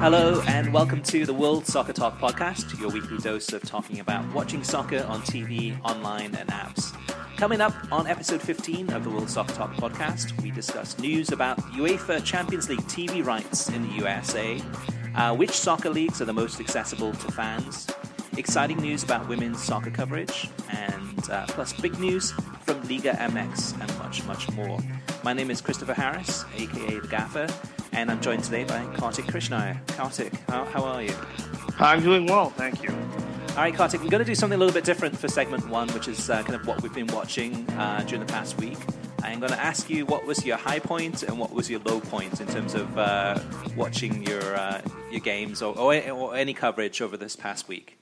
Hello and welcome to the World Soccer Talk podcast, your weekly dose of talking about watching soccer on TV, online and apps. Coming up on episode 15 of the World Soccer Talk podcast, we discuss news about UEFA Champions League TV rights in the USA, which soccer leagues are the most accessible to fans, exciting news about women's soccer coverage, and plus big news from Liga MX and much, much more. My name is Christopher Harris, aka The Gaffer, and I'm joined today by Kartik Krishnaiyer. Kartik, how are you? I'm doing well, thank you. All right, Kartik, we're going to do something a little bit different for segment one, which is kind of what we've been watching during the past week. I'm going to ask you what was your high point and what was your low point in terms of watching your games or any coverage over this past week.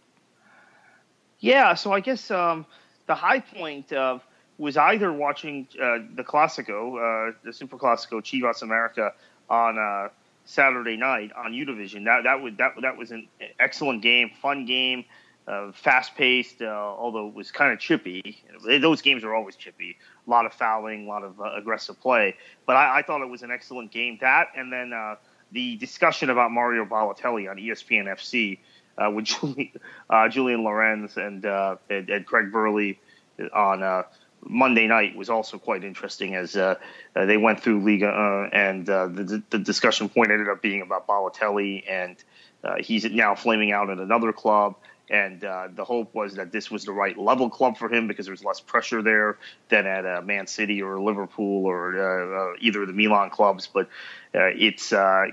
Yeah, so I guess the high point was either watching the Clásico, the Super Clásico, Chivas America, on Saturday night on Univision. That was an excellent game, fun game, fast-paced, although it was kind of chippy. Those games are always chippy. A lot of fouling, a lot of aggressive play. But I thought it was an excellent game. That, and then the discussion about Mario Balotelli on ESPN FC with Julian Lorenz and Craig Burley on Monday night was also quite interesting as they went through Liga and the discussion point ended up being about Balotelli, and he's now flaming out at another club. And the hope was that this was the right level club for him because there's less pressure there than at Man City or Liverpool or either of the Milan clubs. But it's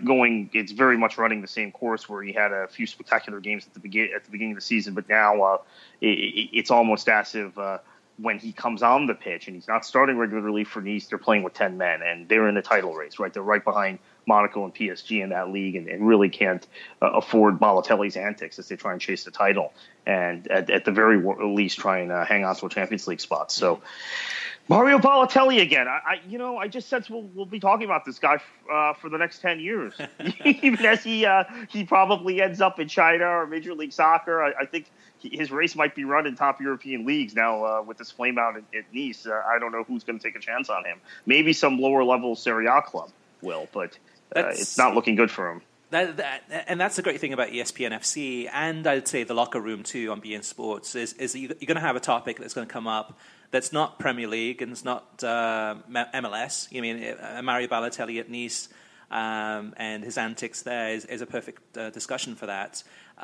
very much running the same course where he had a few spectacular games at the beginning of the season. But now it's almost as if when he comes on the pitch and he's not starting regularly for Nice, they're playing with 10 men and they're in the title race, right? They're right behind Monaco and PSG in that league and really can't afford Balotelli's antics as they try and chase the title and at the very least try and hang on to a Champions League spot. So Mario Balotelli again. I just sense we'll be talking about this guy for the next 10 years, even as he probably ends up in China or Major League Soccer. I think his race might be run in top European leagues now with this flame out at Nice. I don't know who's going to take a chance on him. Maybe some lower level Serie A club will, but it's not looking good for him. And that's the great thing about ESPN FC, and I'd say the locker room too on beIN Sports is you're going to have a topic that's going to come up that's not Premier League and it's not MLS. I mean, Mario Balotelli at Nice and his antics there is a perfect discussion for that.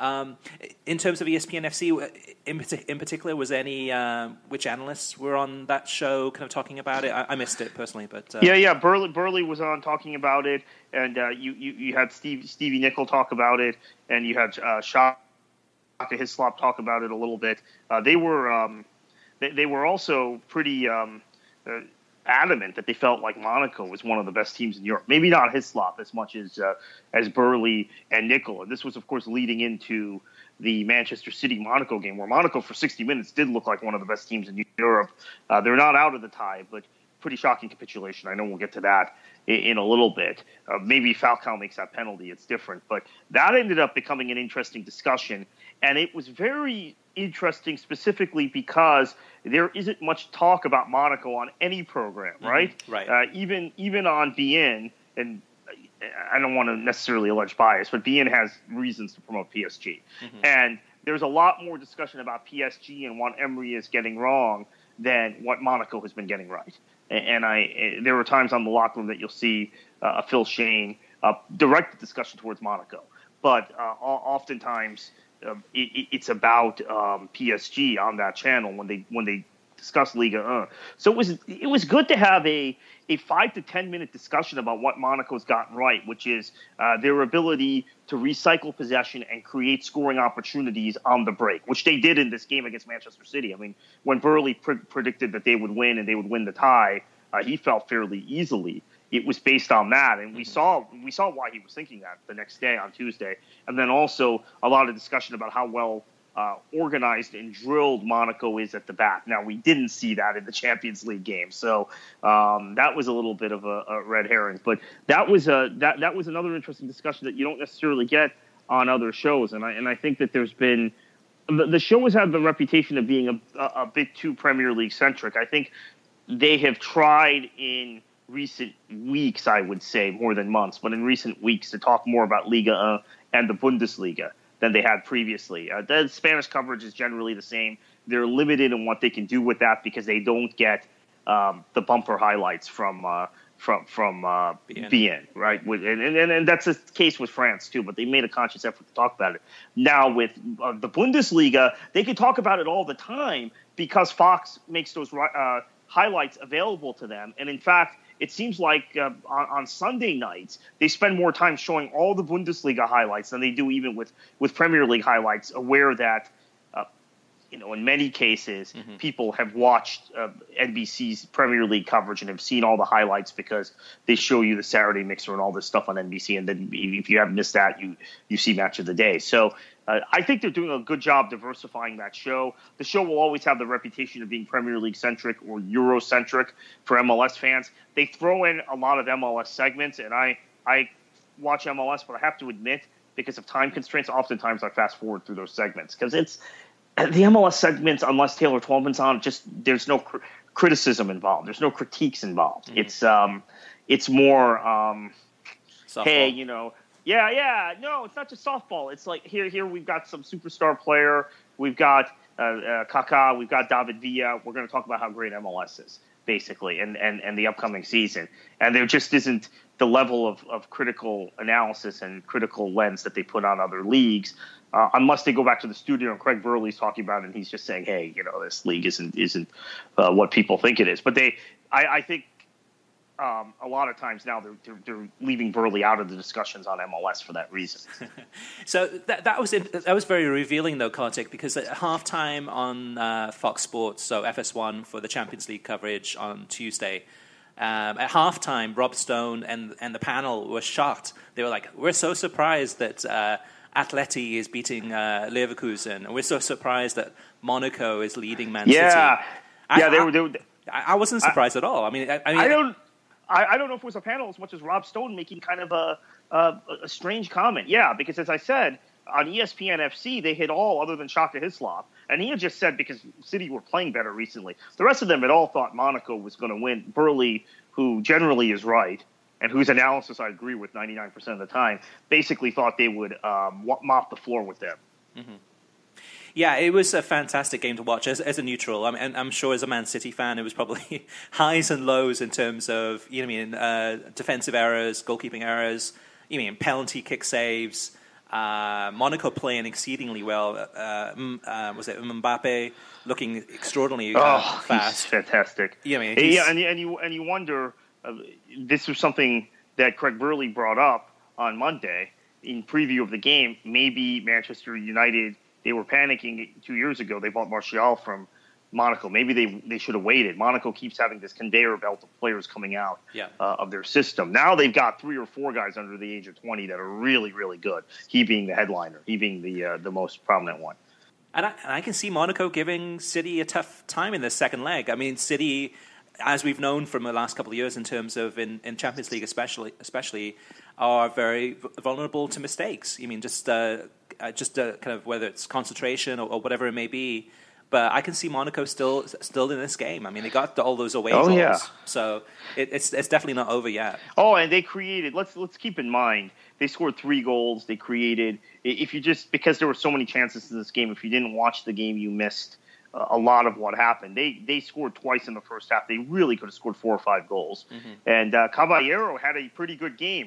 In terms of ESPN FC, in particular, was any which analysts were on that show kind of talking about it? I missed it personally, but yeah. Burley was on talking about it, and you had Stevie Nicol talk about it, and you had Shaka Hislop talk about it a little bit. They were also pretty adamant that they felt like Monaco was one of the best teams in Europe. Maybe not Hislop as much as Burley and Nicol. And this was, of course, leading into the Manchester City-Monaco game, where Monaco for 60 minutes did look like one of the best teams in Europe. They're not out of the tie, but pretty shocking capitulation. I know we'll get to that in a little bit. Maybe Falcao makes that penalty. It's different. But that ended up becoming an interesting discussion. And it was very interesting specifically because there isn't much talk about Monaco on any program, right? Mm-hmm. Right. Even on beIN, and I don't want to necessarily allege bias, but beIN has reasons to promote PSG. Mm-hmm. And there's a lot more discussion about PSG and what Emery is getting wrong than what Monaco has been getting right. And there were times on the locker room that you'll see Phil Shane direct the discussion towards Monaco. But oftentimes it's about PSG on that channel when they discuss Liga 1. So it was good to have a 5 to 10 minute discussion about what Monaco's gotten right, which is their ability to recycle possession and create scoring opportunities on the break, which they did in this game against Manchester City. I mean, when Burley predicted that they would win and they would win the tie, he felt fairly easily. It was based on that, and we saw why he was thinking that the next day on Tuesday, and then also a lot of discussion about how well organized and drilled Monaco is at the back. Now, we didn't see that in the Champions League game, so that was a little bit of a red herring. But that was that was another interesting discussion that you don't necessarily get on other shows, and I think that there's been the show has had the reputation of being a bit too Premier League centric. I think they have tried in recent weeks, I would say, more than months, but in recent weeks to talk more about Liga and the Bundesliga than they had previously. The Spanish coverage is generally the same. They're limited in what they can do with that because they don't get the bumper highlights from BN, right? And that's the case with France too. But they made a conscious effort to talk about it. Now with the Bundesliga, they can talk about it all the time because Fox makes those highlights available to them. And in fact, it seems like on Sunday nights, they spend more time showing all the Bundesliga highlights than they do even with Premier League highlights, aware that, in many cases, people have watched NBC's Premier League coverage and have seen all the highlights because they show you the Saturday Mixer and all this stuff on NBC. And then if you haven't missed that, you see Match of the Day. So I think they're doing a good job diversifying that show. The show will always have the reputation of being Premier League-centric or Euro-centric for MLS fans. They throw in a lot of MLS segments, and I watch MLS, but I have to admit, because of time constraints, oftentimes I fast-forward through those segments because it's the MLS segments, unless Taylor Twellman's on, just there's no criticism involved. There's no critiques involved. It's more, hey, no, it's not just softball. It's like here we've got some superstar player. We've got Kaká. We've got David Villa. We're going to talk about how great MLS is, basically, and the upcoming season. And there just isn't the level of critical analysis and critical lens that they put on other leagues. Unless they go back to the studio and Craig Burley's talking about it and he's just saying, hey, this league isn't what people think it is. But I think a lot of times now they're leaving Burley out of the discussions on MLS for that reason. So that was very revealing though, Kartik, because at halftime on Fox Sports, so FS1 for the Champions League coverage on Tuesday, at halftime, Rob Stone and the panel were shocked. They were like, "We're so surprised that Atleti is beating Leverkusen. We're so surprised that Monaco is leading Man City." I wasn't surprised at all. I don't know if it was a panel as much as Rob Stone making kind of a strange comment. Yeah, because as I said, on ESPN FC, they hit all other than Shaka Hislop. And he had just said because City were playing better recently. The rest of them had all thought Monaco was going to win. Burley, who generally is right, and whose analysis I agree with 99% of the time, basically thought they would mop the floor with them. Mm-hmm. Yeah, it was a fantastic game to watch as a neutral. I'm sure as a Man City fan, it was probably highs and lows in terms of defensive errors, goalkeeping errors, penalty kick saves. Monaco playing exceedingly well. Was it Mbappe looking extraordinarily fast? He's fantastic. And you wonder. This was something that Craig Burley brought up on Monday in preview of the game. Maybe Manchester United, they were panicking 2 years ago. They bought Martial from Monaco. Maybe they should have waited. Monaco keeps having this conveyor belt of players coming out of their system. Now they've got 3 or 4 guys under the age of 20 that are really, really good. He being the headliner. He being the most prominent one. And I can see Monaco giving City a tough time in this second leg. City, as we've known from the last couple of years in terms of in Champions League especially, are very vulnerable to mistakes. Just kind of whether it's concentration or whatever it may be. But I can see Monaco still in this game. They got all those away goals. Yeah. So it's definitely not over yet. Oh, and they created, let's keep in mind, they scored 3 goals. They created, because there were so many chances in this game, if you didn't watch the game, you missed a lot of what happened. They scored twice in the first half. They really could have scored 4 or 5 goals. Mm-hmm. And Caballero had a pretty good game.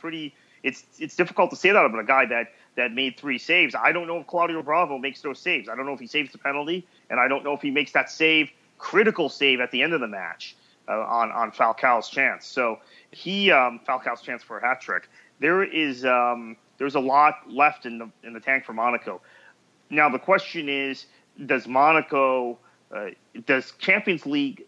It's difficult to say that about a guy that made 3 saves. I don't know if Claudio Bravo makes those saves. I don't know if he saves the penalty, and I don't know if he makes that critical save at the end of the match on Falcao's chance. So Falcao's chance for a hat trick. There's a lot left in the tank for Monaco. Now the question is, does Champions League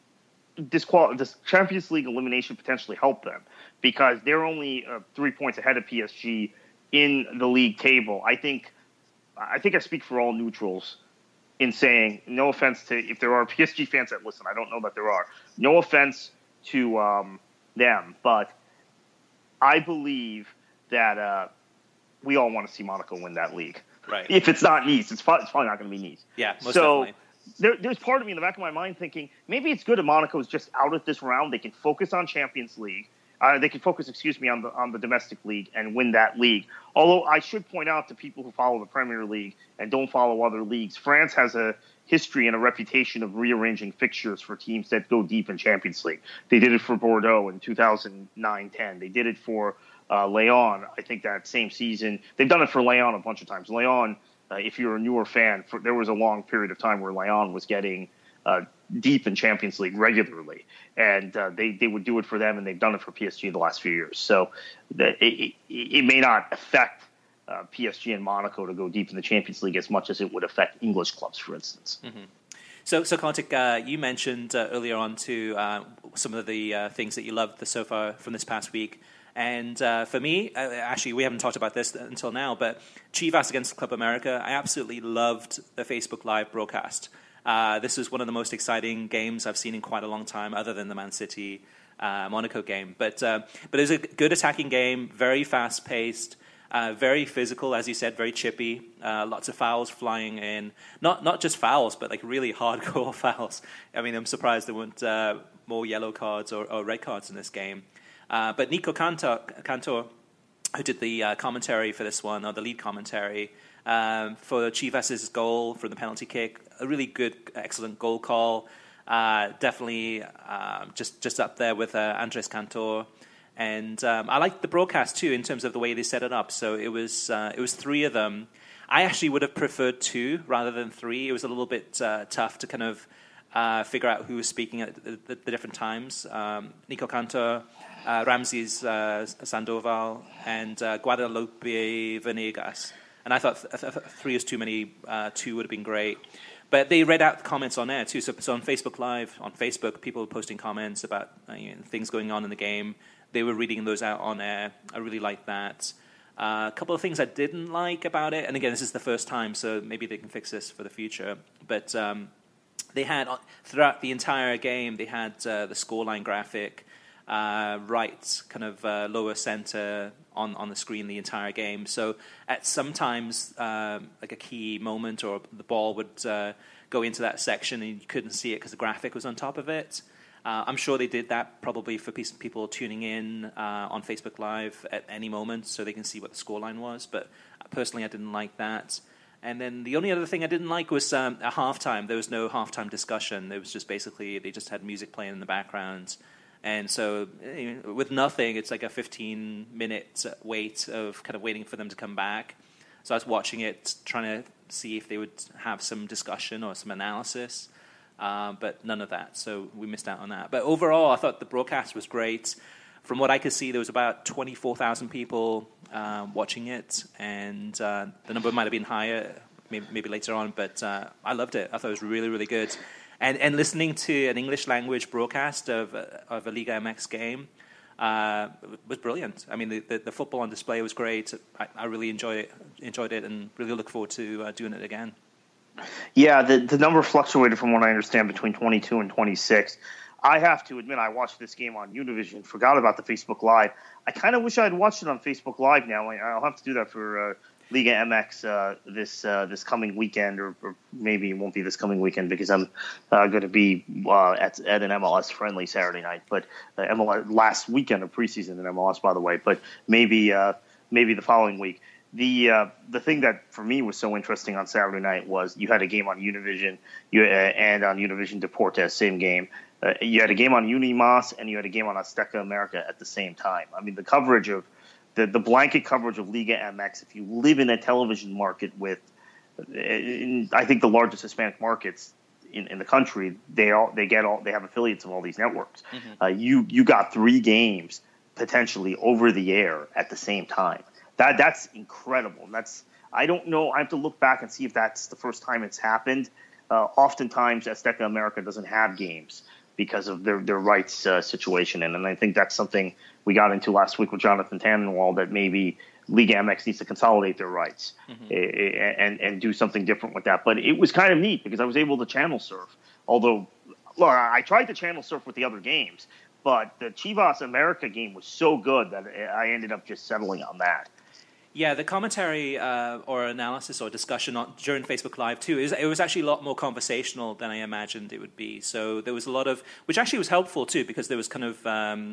elimination potentially help them? Because they're only 3 points ahead of PSG in the league table. I think I speak for all neutrals in saying, no offense to, if there are PSG fans that listen, I don't know that there are. No offense to them, but I believe that we all want to see Monaco win that league. Right. If it's not Nice, it's probably not going to be Nice. Yeah, most definitely. There's part of me in the back of my mind thinking maybe it's good if Monaco is just out at this round. They can focus on Champions League. They can focus, on the domestic league and win that league. Although I should point out to people who follow the Premier League and don't follow other leagues, France has a history and a reputation of rearranging fixtures for teams that go deep in Champions League. They did it for Bordeaux in 2009-10. They did it for Lyon, I think that same season. They've done it for Lyon a bunch of times. Lyon, if you're a newer fan, there was a long period of time where Lyon was getting deep in Champions League regularly, and they would do it for them, and they've done it for PSG the last few years. So it may not affect PSG and Monaco to go deep in the Champions League as much as it would affect English clubs, for instance. Mm-hmm. So Kartik, you mentioned earlier on too some of the things that you loved so far from this past week. And for me, actually, we haven't talked about this until now, but Chivas against Club America, I absolutely loved the Facebook Live broadcast. This was one of the most exciting games I've seen in quite a long time, other than the Man City Monaco game. But it was a good attacking game, very fast paced, very physical, as you said, very chippy. Lots of fouls flying in, not just fouls, but like really hardcore fouls. I mean, I'm surprised there weren't more yellow cards or red cards in this game. But Nico Cantor, who did the commentary for this one, or the lead commentary, for Chivas' goal from the penalty kick, a really good, excellent goal call. Definitely just up there with Andres Cantor. And I liked the broadcast, too, in terms of the way they set it up. So it was 3 of them. I actually would have preferred 2 rather than 3. It was a little bit tough to kind of figure out who was speaking at the different times. Nico Cantor, Ramses Sandoval, and Guadalupe Venegas. And I thought 3 is too many. 2 would have been great. But they read out the comments on air, too. So on Facebook Live, on Facebook, people were posting comments about things going on in the game. They were reading those out on air. I really liked that. A couple of things I didn't like about it, and again, this is the first time, so maybe they can fix this for the future. But they had, throughout the entire game, they had the scoreline graphic right kind of lower center on the screen the entire game. So at sometimes like a key moment or the ball would go into that section and you couldn't see it because the graphic was on top of it. I'm sure they did that probably for people tuning in on Facebook Live at any moment so they can see what the scoreline was. But personally, I didn't like that. And then the only other thing I didn't like was at halftime. There was no halftime discussion. There was just basically they just had music playing in the background. And so with nothing, it's like a 15-minute wait of kind of waiting for them to come back. So I was watching it, trying to see if they would have some discussion or some analysis. But none of that, so we missed out on that. But overall, I thought the broadcast was great. From what I could see, there was about 24,000 people watching it, and the number might have been higher maybe later on, but I loved it. I thought it was really, really good. And listening to an English language broadcast of a Liga MX game was brilliant. I mean, the football on display was great. I really enjoyed it and really look forward to doing it again. Yeah, the number fluctuated from what I understand between 22 and 26. I have to admit, I watched this game on Univision, forgot about the Facebook Live. I kind of wish I had watched it on Facebook Live now. I'll have to do that for Liga MX this coming weekend, or maybe it won't be this coming weekend because I'm going to be at an MLS friendly Saturday night. But MLS last weekend of preseason in MLS, by the way. But maybe the following week. The thing that for me was so interesting on Saturday night was you had a game on Univision and on Univision Deportes, same game. You had a game on Unimas and you had a game on Azteca America at the same time. I mean, the coverage of the blanket coverage of Liga MX. If you live in a television market with, I think the largest Hispanic markets in the country, they have affiliates of all these networks. Mm-hmm. You got 3 games potentially over the air at the same time. That's incredible. I don't know. I have to look back and see if that's the first time it's happened. Oftentimes, Azteca America doesn't have games because of their rights situation, and I think that's something we got into last week with Jonathan Tannenwald, that maybe Liga MX needs to consolidate their rights and do something different with that. But it was kind of neat because I was able to channel surf. Although, look, I tried to channel surf with the other games, but the Chivas America game was so good that I ended up just settling on that. Yeah, the commentary or analysis or discussion during Facebook Live too, it was actually a lot more conversational than I imagined it would be. So there was a lot of, which actually was helpful too, because there was kind of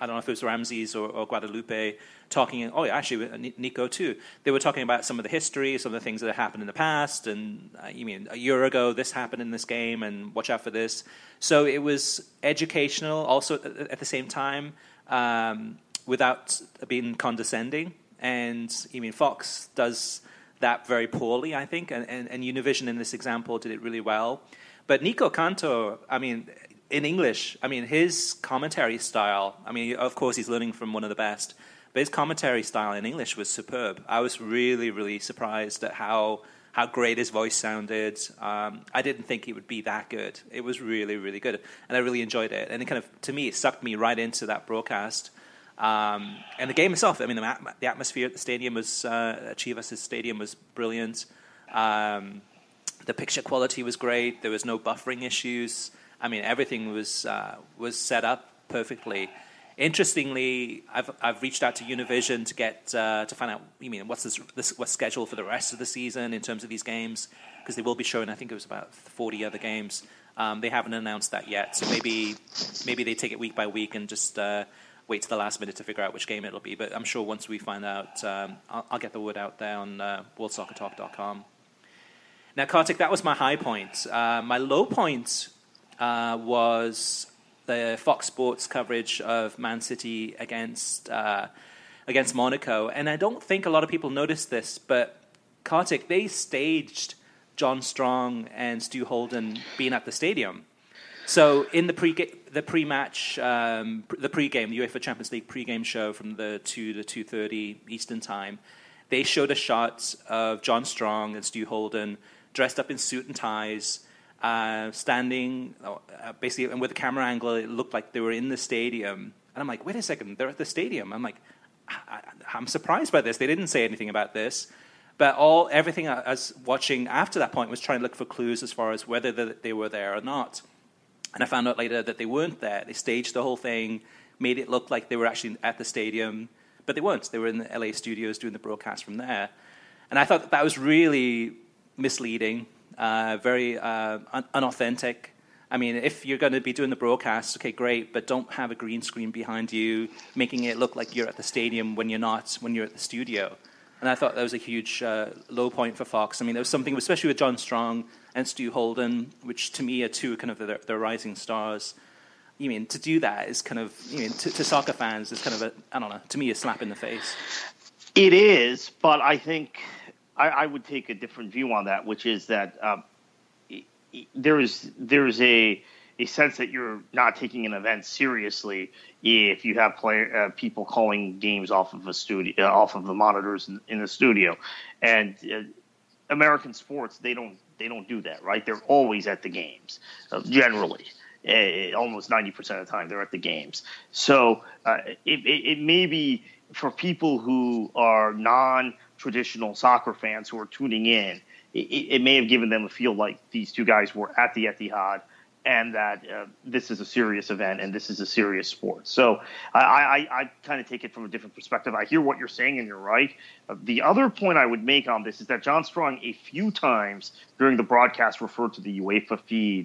I don't know if it was Ramses or Guadalupe talking. Oh, yeah, actually, Nico too. They were talking about some of the history, some of the things that happened in the past, and you mean a year ago this happened in this game, and watch out for this. So it was educational, also at the same time, without being condescending. And I mean, Fox does that very poorly, I think, and Univision in this example did it really well. But Nico Cantor, I mean, in English, I mean, his commentary style, I mean, of course, he's learning from one of the best, but his commentary style in English was superb. I was really, really surprised at how great his voice sounded. I didn't think it would be that good. It was really, really good, and I really enjoyed it. And it kind of, to me, it sucked me right into that broadcast. And the game itself, I mean, the atmosphere at the stadium was, Chivas' stadium was brilliant. The picture quality was great. There was no buffering issues. I mean, everything was set up perfectly. Interestingly, I've reached out to Univision to get to find out. You mean what's scheduled for the rest of the season in terms of these games, because they will be showing. I think it was about 40 other games. They haven't announced that yet, so maybe they take it week by week and just wait to the last minute to figure out which game it'll be. But I'm sure once we find out, I'll get the word out there on WorldSoccerTalk.com. Now, Kartik, that was my high point. My low point was the Fox Sports coverage of Man City against Monaco. And I don't think a lot of people noticed this, but Kartik, they staged John Strong and Stu Holden being at the stadium. So in the pre-game, the UEFA Champions League pre-game show from the 2 to 2:30 Eastern Time, they showed a shot of John Strong and Stu Holden dressed up in suit and ties, standing basically, and with the camera angle, it looked like they were in the stadium. And I'm like, wait a second, they're at the stadium. I'm like, I'm surprised by this. They didn't say anything about this. But everything I was watching after that point was trying to look for clues as far as whether they were there or not. And I found out later that they weren't there. They staged the whole thing, made it look like they were actually at the stadium, but they weren't. They were in the LA studios doing the broadcast from there. And I thought that was really misleading, very unauthentic. I mean, if you're going to be doing the broadcast, okay, great, but don't have a green screen behind you, making it look like you're at the stadium when you're not, when you're at the studio. And I thought that was a huge low point for Fox. I mean, there was something, especially with John Strong and Stu Holden, which to me are two kind of their rising stars. You mean, to do that is kind of, you mean, to soccer fans is kind of I don't know, to me, a slap in the face. It is, but I think I would take a different view on that, which is that there is a sense that you're not taking an event seriously if you have people calling games off of off of the monitors in the studio. And American sports, they don't do that, right? They're always at the games, generally. Almost 90% of the time, they're at the games. So it may be for people who are non-traditional soccer fans who are tuning in, it may have given them a feel like these two guys were at the Etihad and that this is a serious event and this is a serious sport. So I kind of take it from a different perspective. I hear what you're saying, and you're right. The other point I would make on this is that John Strong a few times during the broadcast referred to the UEFA feed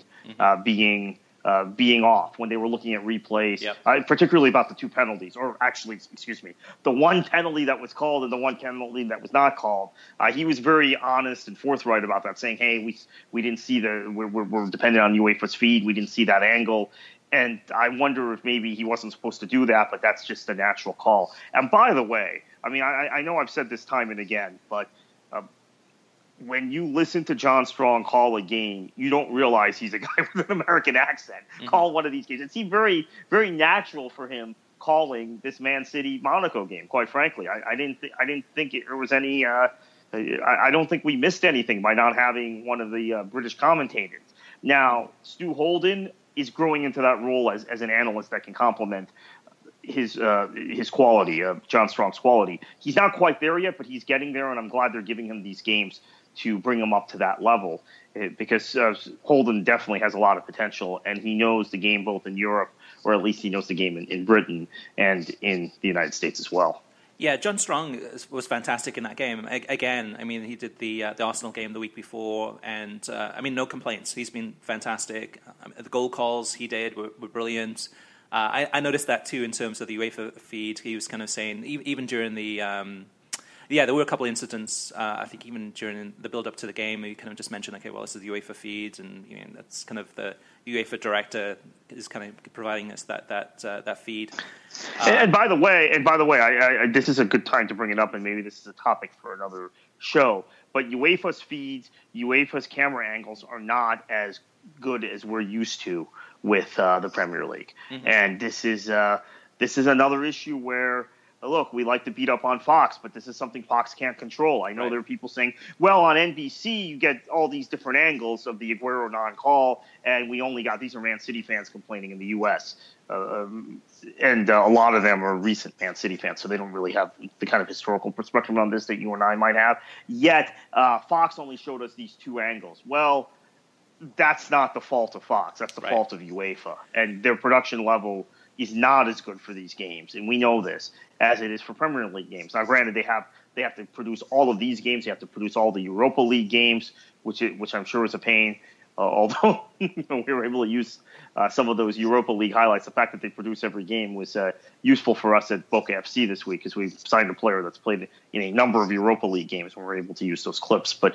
being off when they were looking at replays, particularly about the two penalties, or actually, excuse me, the one penalty that was called and the one penalty that was not called. He was very honest and forthright about that, saying, "Hey, we didn't see we're dependent on UEFA's feed. We didn't see that angle." And I wonder if maybe he wasn't supposed to do that, but that's just a natural call. And by the way, I mean, I know I've said this time and again, but when you listen to John Strong call a game, you don't realize he's a guy with an American accent. Mm-hmm. Call one of these games. It seemed very, very natural for him calling this Man City Monaco game. Quite frankly, I didn't think there was any. I don't think we missed anything by not having one of the British commentators. Now, Stu Holden is growing into that role as an analyst that can complement his quality, John Strong's quality. He's not quite there yet, but he's getting there, and I'm glad they're giving him these games to bring him up to that level, because Holden definitely has a lot of potential, and he knows the game both in Europe, or at least he knows the game in Britain and in the United States as well. Yeah, John Strong was fantastic in that game. Again, I mean, he did the Arsenal game the week before, and I mean, no complaints. He's been fantastic. The goal calls he did were brilliant. I noticed that too in terms of the UEFA feed. He was kind of saying, even during the there were a couple of incidents. I think even during the build-up to the game, he kind of just mentioned, okay, well, this is the UEFA feed, and that's kind of the UEFA director is kind of providing us that feed. And by the way, I this is a good time to bring it up, and maybe this is a topic for another show. But UEFA's feeds, UEFA's camera angles are not as good as we're used to with the Premier League, and this is another issue where. Look, we like to beat up on Fox, but this is something Fox can't control. I know there are people saying, well, on NBC, you get all these different angles of the Aguero non-call, and we only got – these are Man City fans complaining in the U.S., and a lot of them are recent Man City fans, so they don't really have the kind of historical perspective on this that you and I might have. Yet, Fox only showed us these two angles. Well, that's not the fault of Fox. That's the fault of UEFA, and their production level – is not as good for these games, and we know this, as it is for Premier League games. Now, granted, they have to produce all of these games. They have to produce all the Europa League games, which I'm sure is a pain. Although we were able to use some of those Europa League highlights. The fact that they produce every game was useful for us at Boca FC this week, because we signed a player that's played in a number of Europa League games, and we're able to use those clips. But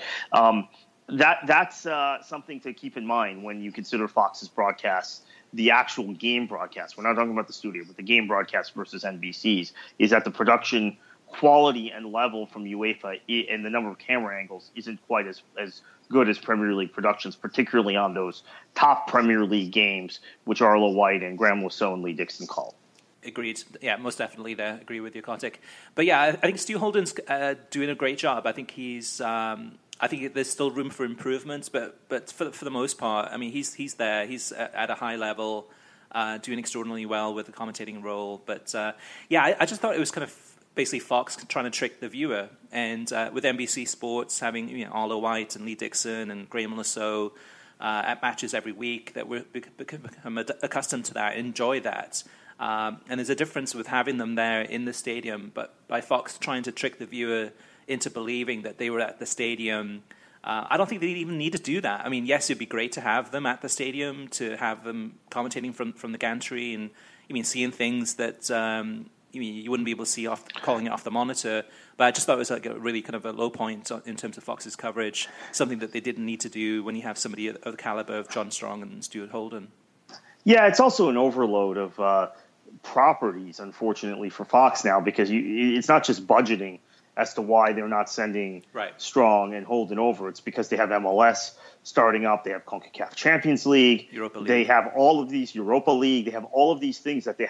that's something to keep in mind when you consider Fox's broadcasts. The actual game broadcast, we're not talking about the studio, but the game broadcast versus NBC's, is that the production quality and level from UEFA and the number of camera angles isn't quite as good as Premier League productions, particularly on those top Premier League games, which Arlo White and Graham Lasso and Lee Dixon call. Agreed. Yeah, most definitely there. Agree with you, Kartik. But yeah, I think Stu Holden's doing a great job. I think he's... I think there's still room for improvements, but for the most part, I mean, he's there. He's at a high level, doing extraordinarily well with the commentating role. But I just thought it was kind of basically Fox trying to trick the viewer, and with NBC Sports having Arlo White and Lee Dixon and Graham Lasso at matches every week, that we're become accustomed to that, enjoy that. And there's a difference with having them there in the stadium, but by Fox trying to trick the viewer into believing that they were at the stadium. I don't think they even need to do that. I mean, yes, it'd be great to have them at the stadium, to have them commentating from the gantry, and seeing things that you wouldn't be able to see calling it off the monitor. But I just thought it was like a really kind of a low point in terms of Fox's coverage, something that they didn't need to do when you have somebody of the caliber of John Strong and Stuart Holden. Yeah, it's also an overload of properties, unfortunately, for Fox now, because it's not just budgeting as to why they're not sending Strong and Holden over. It's because they have MLS starting up. They have CONCACAF Champions League. Europa League. They have all of these Europa League. They have all of these things that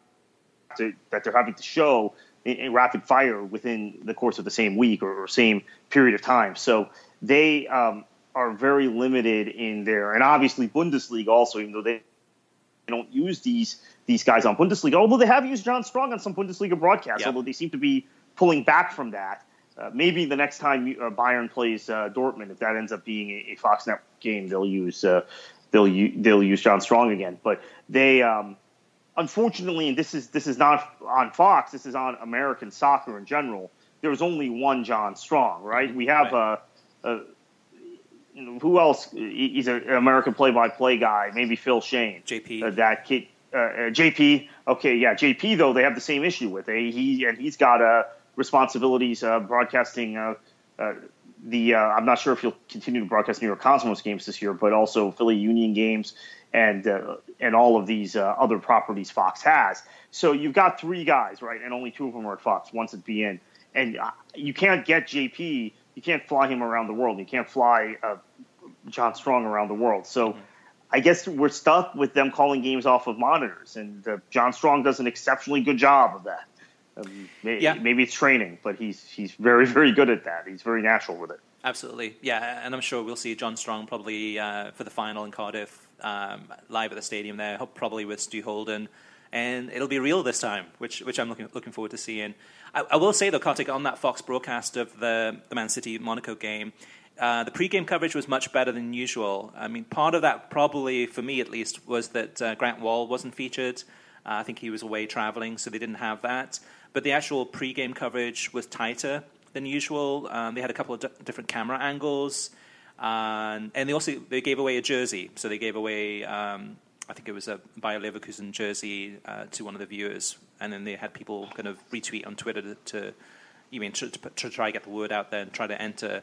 they're having to show in rapid fire within the course of the same week or same period of time. So they are very limited in there. And obviously Bundesliga also, even though they don't use these guys on Bundesliga, although they have used John Strong on some Bundesliga broadcasts, although they seem to be pulling back from that. Maybe the next time Bayern plays Dortmund, if that ends up being a Fox Network game, they'll use John Strong again. But they, unfortunately, and this is not on Fox. This is on American soccer in general. There's only one John Strong, right? We have who else? He's an American play-by-play guy. Maybe Phil Shane. JP. That kid. JP. Okay, yeah, JP though they have the same issue with. He's got responsibilities broadcasting I'm not sure if he'll continue to broadcast New York Cosmos games this year, but also Philly Union games and all of these other properties Fox has. So you've got three guys, right? And only two of them are at Fox. One's at BN. And you can't get JP. You can't fly him around the world. You can't fly John Strong around the world. So I guess we're stuck with them calling games off of monitors. And John Strong does an exceptionally good job of that. Maybe it's training, but he's very, very good at that. He's very natural with it. Absolutely, yeah, and I'm sure we'll see John Strong probably for the final in Cardiff, live at the stadium there, probably with Stu Holden, and it'll be real this time, which I'm looking forward to seeing. I will say though, Kartik, on that Fox broadcast of the Man City Monaco game, the pre-game coverage was much better than usual. I mean, part of that probably, for me at least, was that Grant Wall wasn't featured. I think he was away traveling, so they didn't have that. But the actual pre-game coverage was tighter than usual. They had a couple of different camera angles, and they gave away a jersey. So they gave away I think it was a Bayer Leverkusen jersey to one of the viewers, and then they had people kind of retweet on Twitter to try to get the word out there and try to enter.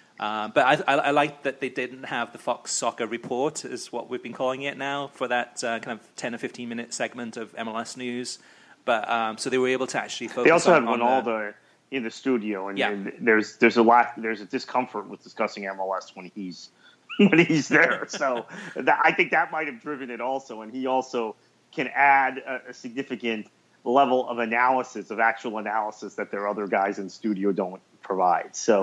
But I like that they didn't have the Fox Soccer Report, is what we've been calling it now, for that kind of 10 or 15-minute segment of MLS news. But so they were able to actually focus. They also had Ronaldo in the studio, and there's a discomfort with discussing MLS when he's there. So I think that might have driven it also, and he also can add a significant level of analysis, of actual analysis, that their other guys in studio don't provide. So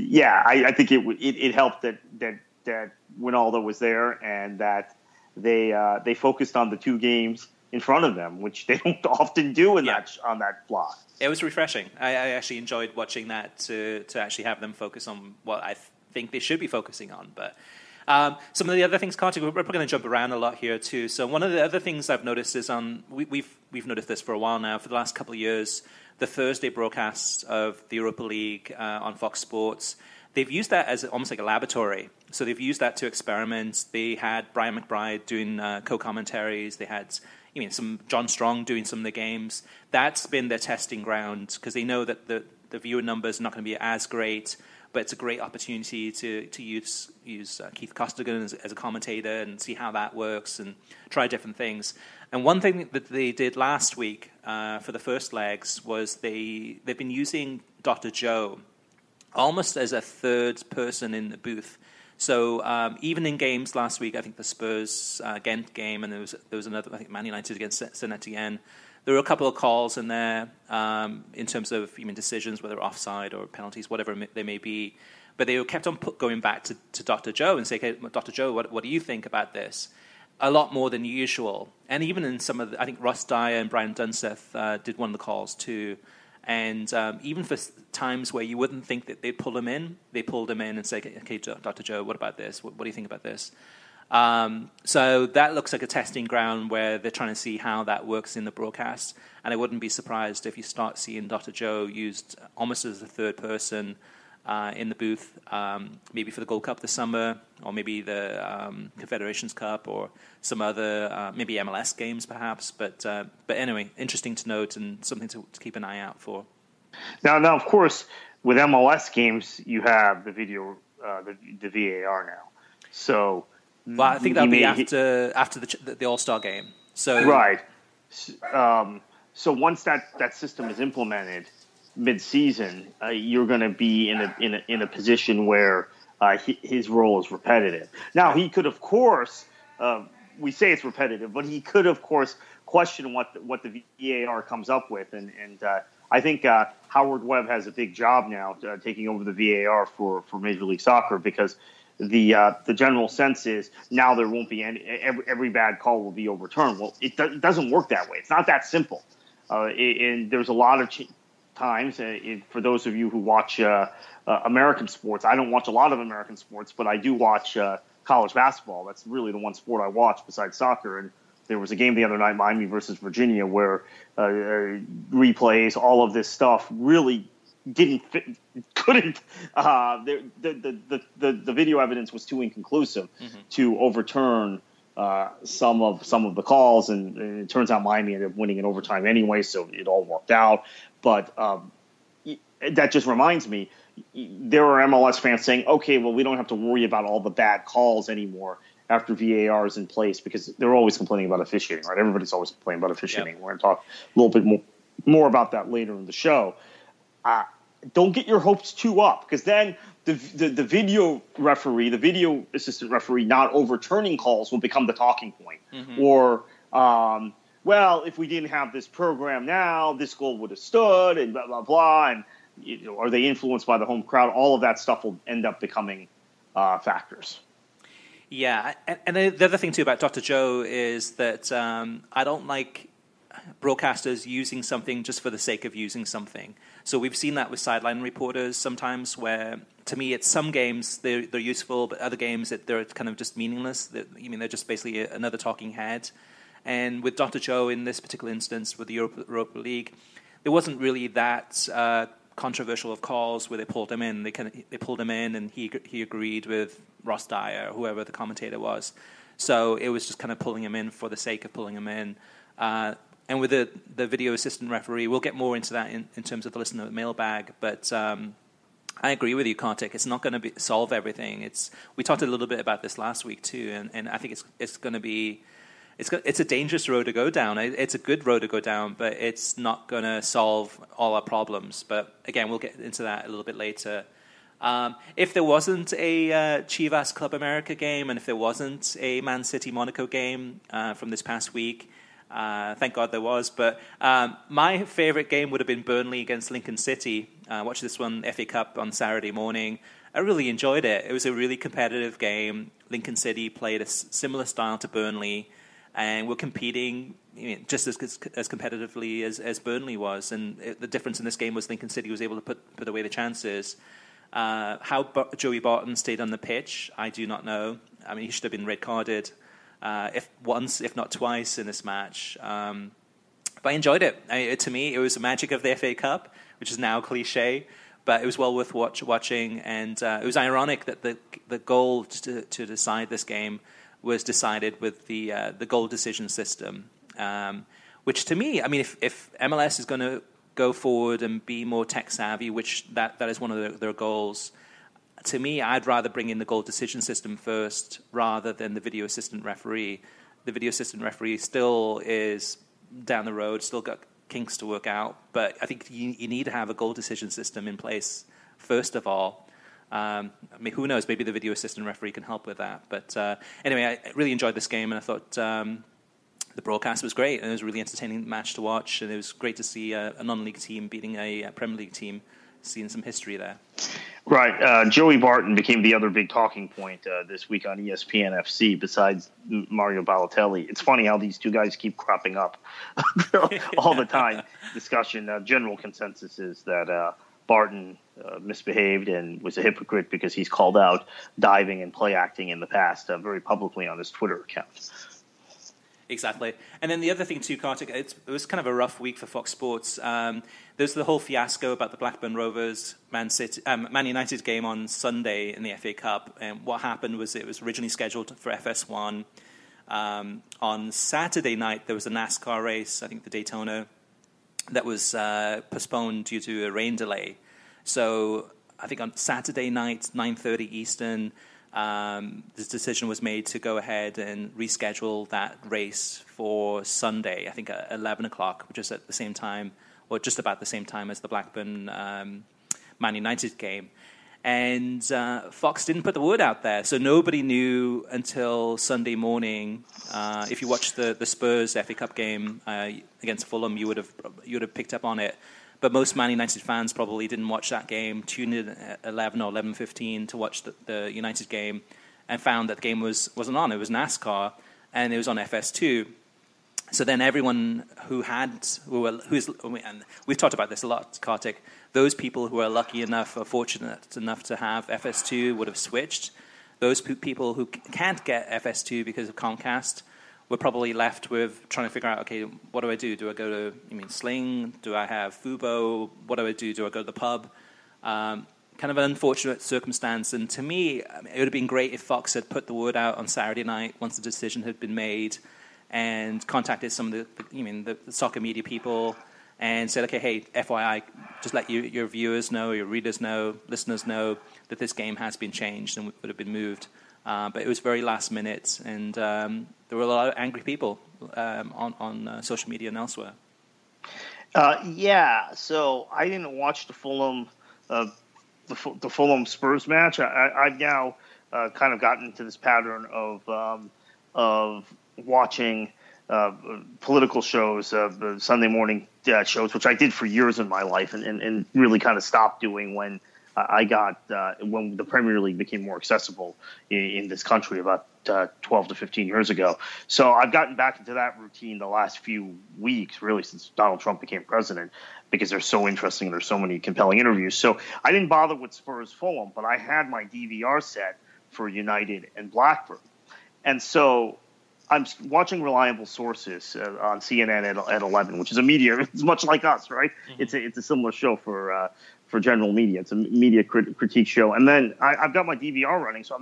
I think it helped that Ronaldo was there, and that they focused on the two games in front of them, which they don't often do on that block. It was refreshing. I actually enjoyed watching that, to actually have them focus on what I think they should be focusing on. But some of the other things, Kartik, we're probably going to jump around a lot here too. So one of the other things I've noticed is we've noticed this for a while now, for the last couple of years, the Thursday broadcasts of the Europa League on Fox Sports, they've used that as almost like a laboratory. So they've used that to experiment. They had Brian McBride doing co-commentaries. They had some John Strong doing some of the games. That's been their testing ground, because they know that the viewer numbers are not going to be as great, but it's a great opportunity to use Keith Costigan as a commentator and see how that works and try different things. And one thing that they did last week for the first legs was they've been using Dr. Joe almost as a third person in the booth. So even in games last week, I think the Spurs Ghent game, and there was another, I think Man United against Saint Etienne, there were a couple of calls in there in terms of decisions, whether offside or penalties, whatever they may be. But they kept on going back to Dr. Joe and say, okay, Dr. Joe, what do you think about this? A lot more than usual. And even in some of I think Ross Dyer and Brian Dunseth did one of the calls too. And even for times where you wouldn't think that they'd pull him in, they pulled him in and said, okay, Dr. Joe, what about this? What do you think about this? So that looks like a testing ground where they're trying to see how that works in the broadcast. And I wouldn't be surprised if you start seeing Dr. Joe used almost as a third person in the booth, maybe for the Gold Cup this summer, or maybe the Confederations Cup, or some other, maybe MLS games perhaps. But anyway, interesting to note and something to keep an eye out for. Now, of course, with MLS games, you have the video, the VAR now. So, well, I think that'll be after the All-Star game. So right. So once that system is implemented mid-season, you're going to be in a position where his role is repetitive. Now, he could, of course, we say it's repetitive, but he could, of course, question what the VAR comes up with, and I think Howard Webb has a big job now taking over the VAR for Major League Soccer, because the general sense is now there won't be every bad call will be overturned. Well, it doesn't work that way. It's not that simple. And there's a lot of times, for those of you who watch American sports, I don't watch a lot of American sports, but I do watch college basketball. That's really the one sport I watch besides soccer. And there was a game the other night, Miami versus Virginia, where replays, all of this stuff really couldn't. The video evidence was too inconclusive to overturn some of the calls, and it turns out Miami ended up winning in overtime anyway, so it all worked out. But that just reminds me, there are MLS fans saying, okay, well, we don't have to worry about all the bad calls anymore after VAR is in place, because they're always complaining about officiating, right? Everybody's always complaining about officiating. Yep. We're going to talk a little bit more about that later in the show. Don't get your hopes too up, because then the video referee, the video assistant referee not overturning calls will become the talking point. Or, well, if we didn't have this program now, this goal would have stood, and blah, blah, blah. And are they influenced by the home crowd? All of that stuff will end up becoming factors. Yeah, and the other thing, too, about Dr. Joe is that I don't like broadcasters using something just for the sake of using something. So we've seen that with sideline reporters sometimes, where, to me, it's some games they're useful, but other games they're kind of just meaningless. They're just basically another talking head. And with Dr. Joe in this particular instance with the Europa League, there wasn't really that controversial of calls where they pulled him in. They pulled him in, and he agreed with Ross Dyer or whoever the commentator was. So it was just kind of pulling him in for the sake of pulling him in. And with the video assistant referee, we'll get more into that in terms of the listener mailbag. But I agree with you, Kartik. It's not going to solve everything. We talked a little bit about this last week too, and I think it's going to be it's a dangerous road to go down. It's a good road to go down, but it's not going to solve all our problems. But again, we'll get into that a little bit later. If there wasn't a Chivas Club America game, and if there wasn't a Man City Monaco game from this past week, thank God there was. But my favorite game would have been Burnley against Lincoln City. Watched this one, FA Cup, on Saturday morning. I really enjoyed it. It was a really competitive game. Lincoln City played a similar style to Burnley, and were competing just as competitively as Burnley was. And the difference in this game was Lincoln City was able to put away the chances. How Joey Barton stayed on the pitch, I do not know. I mean, he should have been red carded. If once, if not twice, in this match. But I enjoyed it. To me, it was the magic of the FA Cup, which is now cliche, but it was well worth watching. And it was ironic that the goal to decide this game was decided with the goal decision system, which to me, I mean, if MLS is going to go forward and be more tech savvy, which that is one of their goals. To me, I'd rather bring in the goal decision system first rather than the video assistant referee. The video assistant referee still is down the road, still got kinks to work out, but I think you need to have a goal decision system in place first of all. I mean, who knows? Maybe the video assistant referee can help with that. But anyway, I really enjoyed this game, and I thought the broadcast was great, and it was a really entertaining match to watch, and it was great to see a non-league team beating a Premier League team, seeing some history there. Right. Joey Barton became the other big talking point this week on ESPN FC besides Mario Balotelli. It's funny how these two guys keep cropping up all the time. Discussion, general consensus is that Barton misbehaved and was a hypocrite because he's called out diving and play acting in the past very publicly on his Twitter account. Exactly. And then the other thing too, Kartik, it was kind of a rough week for Fox Sports. There's the whole fiasco about the Blackburn Rovers Man United game on Sunday in the FA Cup. And what happened was it was originally scheduled for FS1. On Saturday night, there was a NASCAR race, I think the Daytona, that was postponed due to a rain delay. So I think on Saturday night, 9:30 Eastern, this decision was made to go ahead and reschedule that race for Sunday, I think at 11 o'clock, which is at the same time, or just about the same time as the Blackburn Man United game. And Fox didn't put the word out there, so nobody knew until Sunday morning. If you watched the Spurs FA Cup game against Fulham, you would have picked up on it. But most Man United fans probably didn't watch that game, tuned in at 11 or 11:15 to watch the United game, and found that the game wasn't on. It was NASCAR, and it was on FS2. So then everyone and we've talked about this a lot, Kartik, those people who are lucky enough or fortunate enough to have FS2 would have switched. Those people who can't get FS2 because of Comcast we're probably left with trying to figure out, okay, what do I do? Do I go to, Sling? Do I have Fubo? What do I do? Do I go to the pub? Kind of an unfortunate circumstance. And to me, it would have been great if Fox had put the word out on Saturday night once the decision had been made and contacted some of the soccer media people and said, okay, hey, FYI, just let your viewers know, your readers know, listeners know that this game has been changed and would have been moved. But it was very last minute, and there were a lot of angry people on social media and elsewhere. So I didn't watch the Fulham Spurs match. I've now kind of gotten into this pattern of watching political shows, Sunday morning shows, which I did for years in my life, and really kind of stopped doing when when the Premier League became more accessible in this country about 12 to 15 years ago. So I've gotten back into that routine the last few weeks, really since Donald Trump became president, because they're so interesting and there's so many compelling interviews. So I didn't bother with Spurs Fulham, but I had my DVR set for United and Blackburn. And so I'm watching reliable sources on CNN at 11, which is a media. It's much like us, right? Mm-hmm. It's a similar show for general media. It's a media critique show. And then I've got my DVR running, so I'm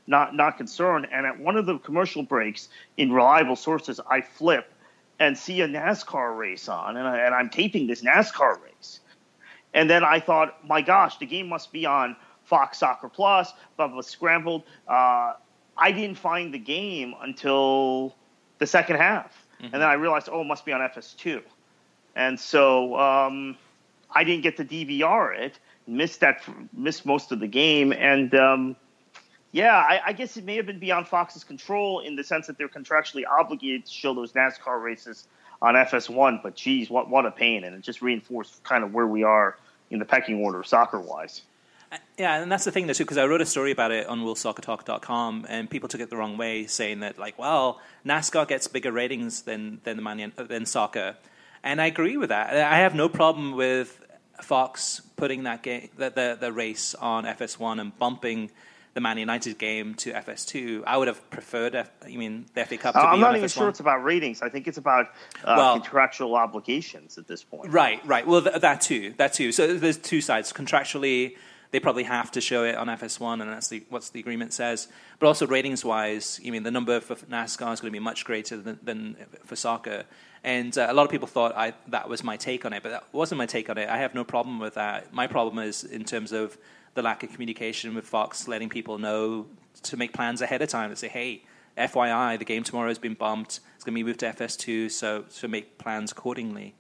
not concerned. And at one of the commercial breaks, in reliable sources, I flip and see a NASCAR race on, and I'm taping this NASCAR race. And then I thought, my gosh, the game must be on Fox Soccer Plus, blah, blah, scrambled. I didn't find the game until the second half. Mm-hmm. And then I realized, it must be on FS2. And so I didn't get to DVR it, missed most of the game. And, I guess it may have been beyond Fox's control in the sense that they're contractually obligated to show those NASCAR races on FS1. But, geez, what a pain. And it just reinforced kind of where we are in the pecking order soccer-wise. Yeah, and that's the thing, too, because I wrote a story about it on WorldSoccerTalk.com, and people took it the wrong way, saying that, NASCAR gets bigger ratings than soccer. And I agree with that. I have no problem with Fox putting that game, the race on FS1 and bumping the Man United game to FS2. I would have preferred, the FA Cup to be on FS1. I'm not even sure it's about ratings. I think it's about contractual obligations at this point. Right. Well, that too. So there's two sides. Contractually, they probably have to show it on FS1, and that's what the agreement says. But also ratings-wise, the number for NASCAR is going to be much greater than for soccer. And a lot of people thought that was my take on it, but that wasn't my take on it. I have no problem with that. My problem is in terms of the lack of communication with Fox, letting people know to make plans ahead of time to say, hey, FYI, the game tomorrow has been bumped. It's going to be moved to FS2, so make plans accordingly.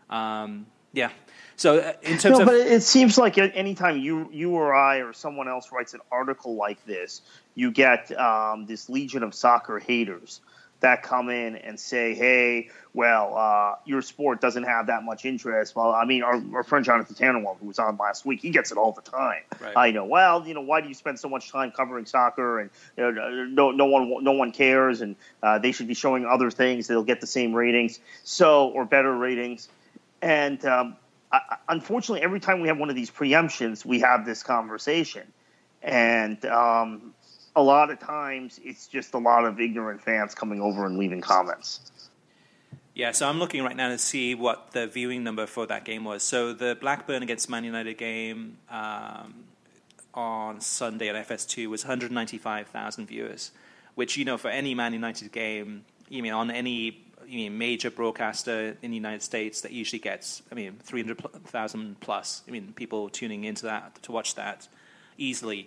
So in terms of... but it seems like anytime you or I or someone else writes an article like this, you get this legion of soccer haters that come in and say, hey, your sport doesn't have that much interest. Well, our friend Jonathan Tannenwald, who was on last week, he gets it all the time. Right. I know. Well, why do you spend so much time covering soccer? And no one cares, and they should be showing other things. They'll get the same ratings, or better ratings. And unfortunately, every time we have one of these preemptions, we have this conversation. And a lot of times, it's just a lot of ignorant fans coming over and leaving comments. Yeah, so I'm looking right now to see what the viewing number for that game was. So the Blackburn against Man United game on Sunday at FS2 was 195,000 viewers, which, for any Man United game, on any major broadcaster in the United States, that usually gets, 300,000 plus. People tuning into that to watch that easily.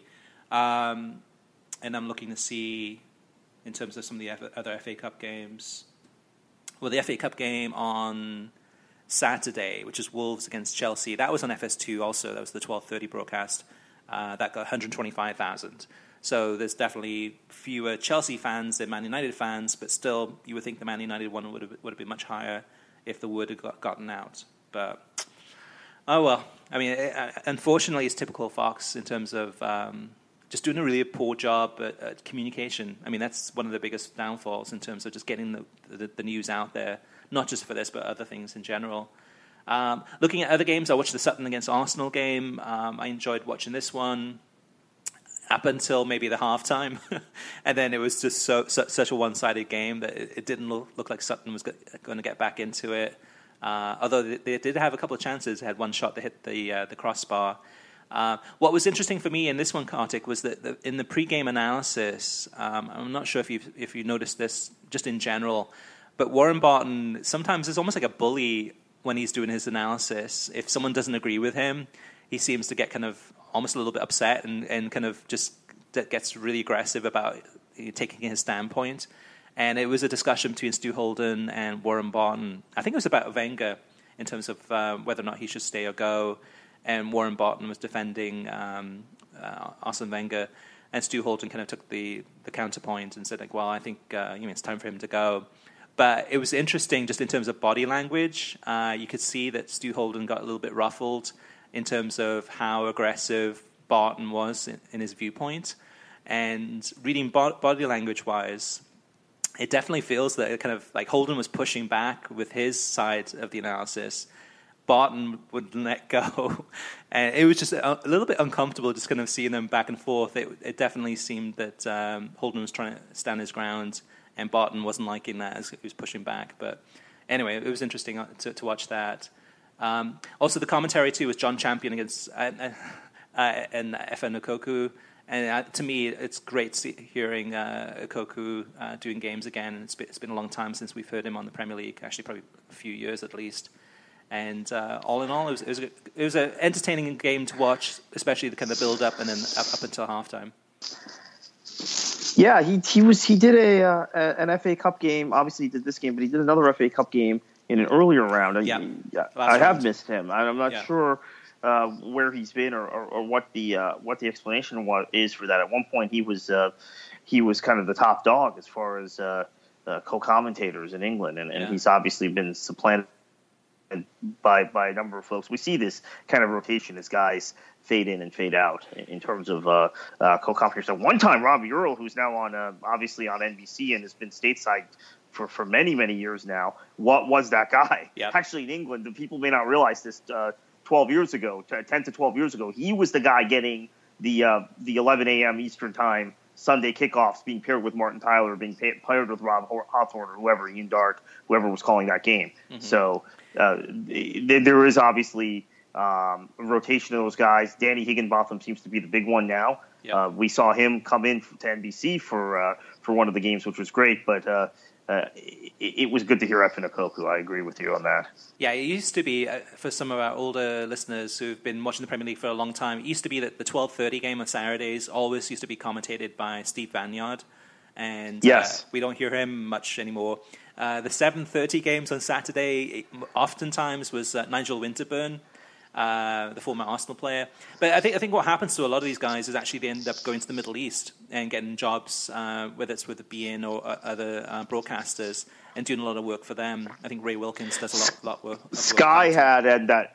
And I'm looking to see, in terms of some of the other FA Cup games. Well, the FA Cup game on Saturday, which is Wolves against Chelsea, that was on FS2 also. That was the 12:30 broadcast. That got 125,000. So there's definitely fewer Chelsea fans than Man United fans, but still, you would think the Man United one would have been much higher if the word had gotten out. But, oh well. Unfortunately, it's typical Fox in terms of just doing a really poor job at communication. That's one of the biggest downfalls in terms of just getting the news out there, not just for this, but other things in general. Looking at other games, I watched the Sutton against Arsenal game. I enjoyed watching this one up until maybe the halftime. And then it was just such a one-sided game that it didn't look like Sutton was going to get back into it. Although they did have a couple of chances. They had one shot to hit the crossbar. What was interesting for me in this one, Kartik, was that in the pre-game analysis, I'm not sure if you noticed this just in general, but Warren Barton sometimes is almost like a bully when he's doing his analysis. If someone doesn't agree with him, he seems to get kind of almost a little bit upset and kind of just gets really aggressive about taking his standpoint. And it was a discussion between Stu Holden and Warren Barton. I think it was about Wenger in terms of whether or not he should stay or go. And Warren Barton was defending Arsene Wenger, and Stu Holden kind of took the counterpoint and said, I think it's time for him to go. But it was interesting just in terms of body language. You could see that Stu Holden got a little bit ruffled in terms of how aggressive Barton was in his viewpoint. And reading body language-wise, it definitely feels that it kind of like Holden was pushing back with his side of the analysis. Barton wouldn't let go. And it was just a little bit uncomfortable just kind of seeing them back and forth. It definitely seemed that Holden was trying to stand his ground, and Barton wasn't liking that as he was pushing back. But anyway, it was interesting to watch that. Also, the commentary, too, was John Champion against and FN Nkoku. And to me, it's great hearing Koku doing games again. It's been a long time since we've heard him on the Premier League, actually probably a few years at least. And all in all, it was an entertaining game to watch, especially the kind of build up and then up until halftime. Yeah, he did an FA Cup game. Obviously, he did this game, but he did another FA Cup game in an earlier round. I have missed him. I'm not sure where he's been or what the explanation is for that. At one point, he was kind of the top dog as far as co-commentators in England, and he's obviously been supplanted by a number of folks. We see this kind of rotation as guys fade in and fade out in terms of co-commentators. At one time, Robbie Earle, who's now on obviously on NBC and has been stateside for many, many years now, what was that guy? Yep. Actually, in England, the people may not realize this, 10 to 12 years ago, he was the guy getting the 11 a.m. Eastern time Sunday kickoffs, being paired with Martin Tyler, being paired with Rob Hawthorne or whoever, Ian Darke, whoever was calling that game. Mm-hmm. So there is obviously rotation of those guys. Danny Higginbotham seems to be the big one now. Yep. We saw him come in to NBC for one of the games, which was great, but it was good to hear Efan Ekoku. I agree with you on that. Yeah, it used to be, for some of our older listeners who've been watching the Premier League for a long time, it used to be that the 12:30 game on Saturdays always used to be commentated by Steve Vanyard. And we don't hear him much anymore. The 7:30 games on Saturday oftentimes was Nigel Winterburn, the former Arsenal player. But I think what happens to a lot of these guys is actually they end up going to the Middle East and getting jobs, whether it's with the beIN or other broadcasters, and doing a lot of work for them. I think Ray Wilkins does a lot of work. Sky had on that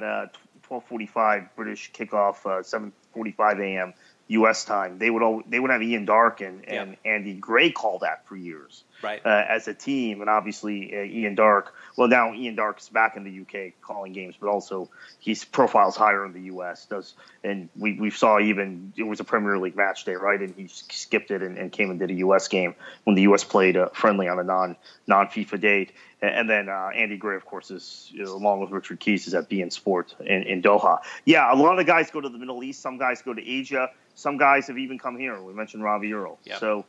12:45 British kickoff, 7:45 a.m. U.S. time. They would have Ian Darke and Andy Gray call that for years, right? As a team, and obviously Ian Darke. Well, now Ian Darke's back in the UK calling games, but also his profile's higher in the US. And we saw even it was a Premier League match day, right? And he skipped it and came and did a US game when the US played friendly on a non FIFA date. And then Andy Gray, of course, is along with Richard Keys, is at beIN Sport in Doha. Yeah, a lot of guys go to the Middle East. Some guys go to Asia. Some guys have even come here. We mentioned Robbie Earle. Yep. So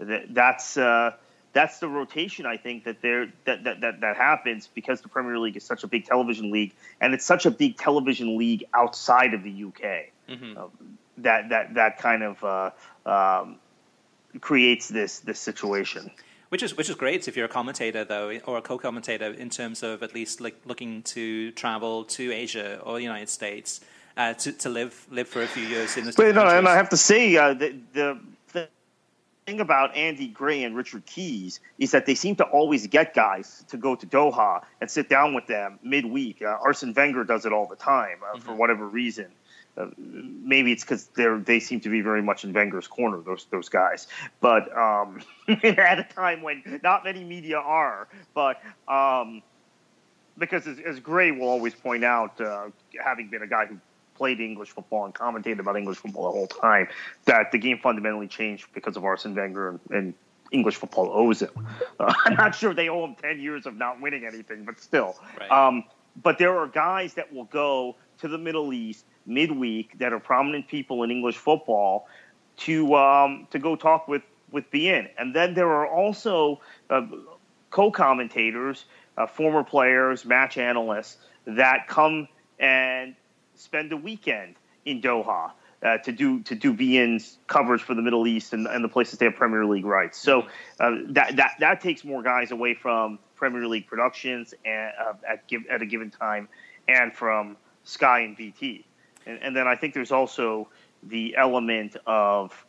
that's the rotation, I think, that happens because the Premier League is such a big television league, and it's such a big television league outside of the UK. Mm-hmm. That kind of creates this situation. Which is great if you're a commentator, though, or a co-commentator, in terms of at least like looking to travel to Asia or the United States to live for a few years in this. But and I have to say the thing about Andy Gray and Richard Keys is that they seem to always get guys to go to Doha and sit down with them midweek. Arsene Wenger does it all the time for whatever reason. Maybe it's because they seem to be very much in Wenger's corner, those guys. But at a time when not many media are, but because as Gray will always point out, having been a guy who played English football and commentated about English football the whole time, that the game fundamentally changed because of Arsene Wenger, and English football owes him. I'm not sure they owe him 10 years of not winning anything, but still. Right. But there are guys that will go to the Middle East midweek that are prominent people in English football to go talk with beIN. And then there are also co-commentators, former players, match analysts that come and spend a weekend in Doha to do beIN's coverage for the Middle East and the places they have Premier League rights. So that takes more guys away from Premier League productions at a given time, and from Sky and BT. And then I think there's also the element of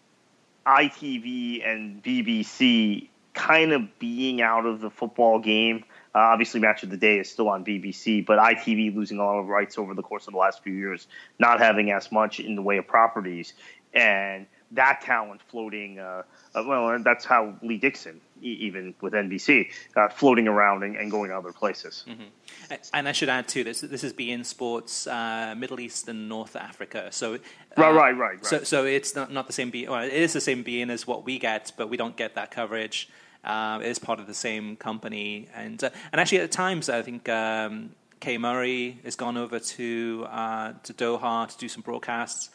ITV and BBC kind of being out of the football game. Obviously, Match of the Day is still on BBC, but ITV losing a lot of rights over the course of the last few years, not having as much in the way of properties, and that talent floating. Well, that's how Lee Dixon, even with NBC, floating around and going to other places. Mm-hmm. And I should add too, this is beIN Sports, Middle East and North Africa. So right. So it's not the same beIN. Well, it is the same beIN as what we get, but we don't get that coverage. It is part of the same company, and actually at times I think Kay Murray has gone over to Doha to do some broadcasts,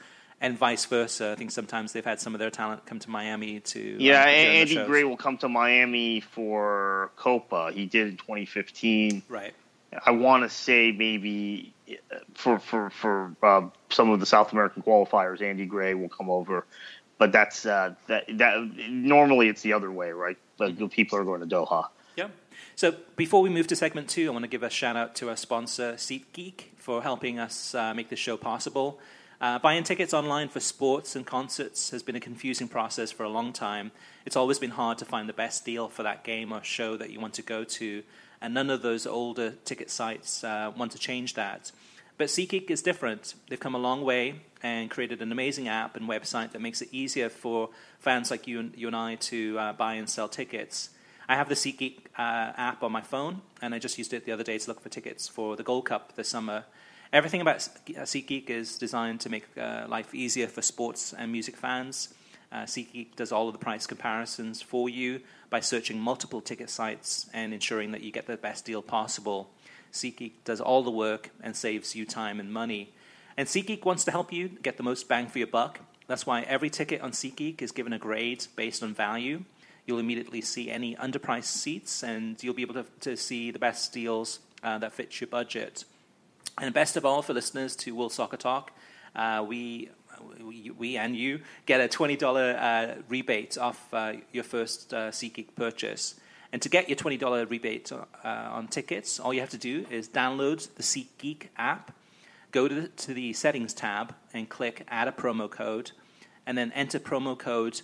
and vice versa. I think sometimes they've had some of their talent come to Miami to. Yeah, Andy Gray will come to Miami for Copa. He did in 2015. Right. I want to say maybe for some of the South American qualifiers, Andy Gray will come over, but that's that normally it's the other way, right? Like people are going to Doha. Yeah. So before we move to segment 2, I want to give a shout out to our sponsor, SeatGeek, for helping us make this show possible. Buying tickets online for sports and concerts has been a confusing process for a long time. It's always been hard to find the best deal for that game or show that you want to go to. And none of those older ticket sites want to change that. But SeatGeek is different. They've come a long way and created an amazing app and website that makes it easier for fans like you and I to buy and sell tickets. I have the SeatGeek app on my phone, and I just used it the other day to look for tickets for the Gold Cup this summer. Everything about SeatGeek is designed to make life easier for sports and music fans. SeatGeek does all of the price comparisons for you by searching multiple ticket sites and ensuring that you get the best deal possible. SeatGeek does all the work and saves you time and money. And SeatGeek wants to help you get the most bang for your buck. That's why every ticket on SeatGeek is given a grade based on value. You'll immediately see any underpriced seats, and you'll be able to see the best deals that fit your budget. And best of all, for listeners to World Soccer Talk, we and you get a $20 rebate off your first SeatGeek purchase. And to get your $20 rebate on tickets, all you have to do is download the SeatGeek app, go to the settings tab, and click add a promo code, and then enter promo code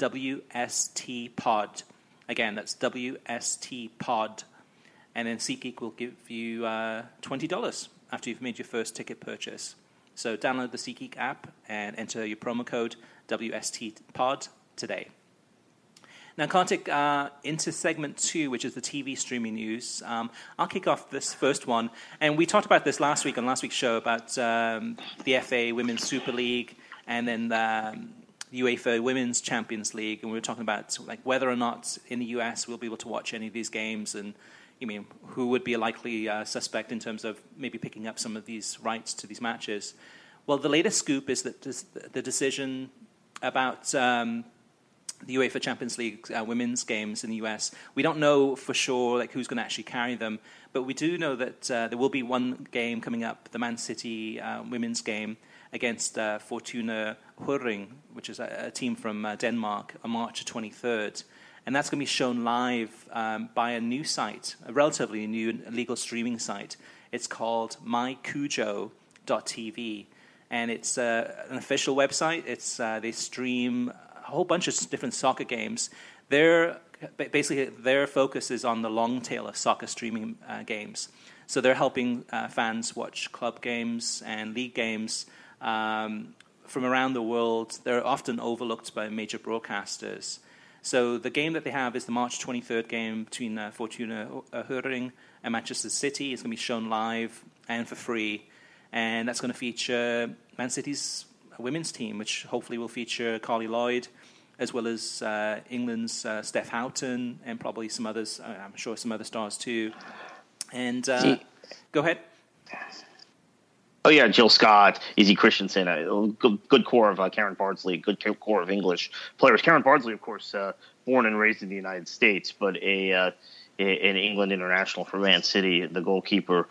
WSTPod. Again, that's WSTPod. And then SeatGeek will give you $20 after you've made your first ticket purchase. So download the SeatGeek app and enter your promo code WSTPod today. Now, Kartik, into segment 2, which is the TV streaming news. I'll kick off this first one. And we talked about this last week on last week's show about the FA Women's Super League and then the UEFA Women's Champions League. And we were talking about like whether or not in the US we'll be able to watch any of these games, and who would be a likely suspect in terms of maybe picking up some of these rights to these matches. Well, the latest scoop is that the decision about the UEFA Champions League women's games in the US, we don't know for sure like who's going to actually carry them, but we do know that there will be one game coming up, the Man City women's game against Fortuna Hjørring, which is a team from Denmark, on March 23rd. And that's going to be shown live by a new site, a relatively new legal streaming site. It's called mycujo.tv. And it's an official website. It's they stream a whole bunch of different soccer games. Their focus is on the long tail of soccer streaming games. So they're helping fans watch club games and league games from around the world. They're often overlooked by major broadcasters. So the game that they have is the March 23rd game between Fortuna Hjørring and Manchester City. It's going to be shown live and for free. And that's going to feature Man City's women's team, which hopefully will feature Carly Lloyd, as well as England's Steph Houghton, and probably some others. I'm sure some other stars too. And go ahead. Oh, yeah, Jill Scott, Izzy Christensen, a good core of Karen Bardsley, good core of English players. Karen Bardsley, of course, born and raised in the United States, but an England international for Man City, the goalkeeper.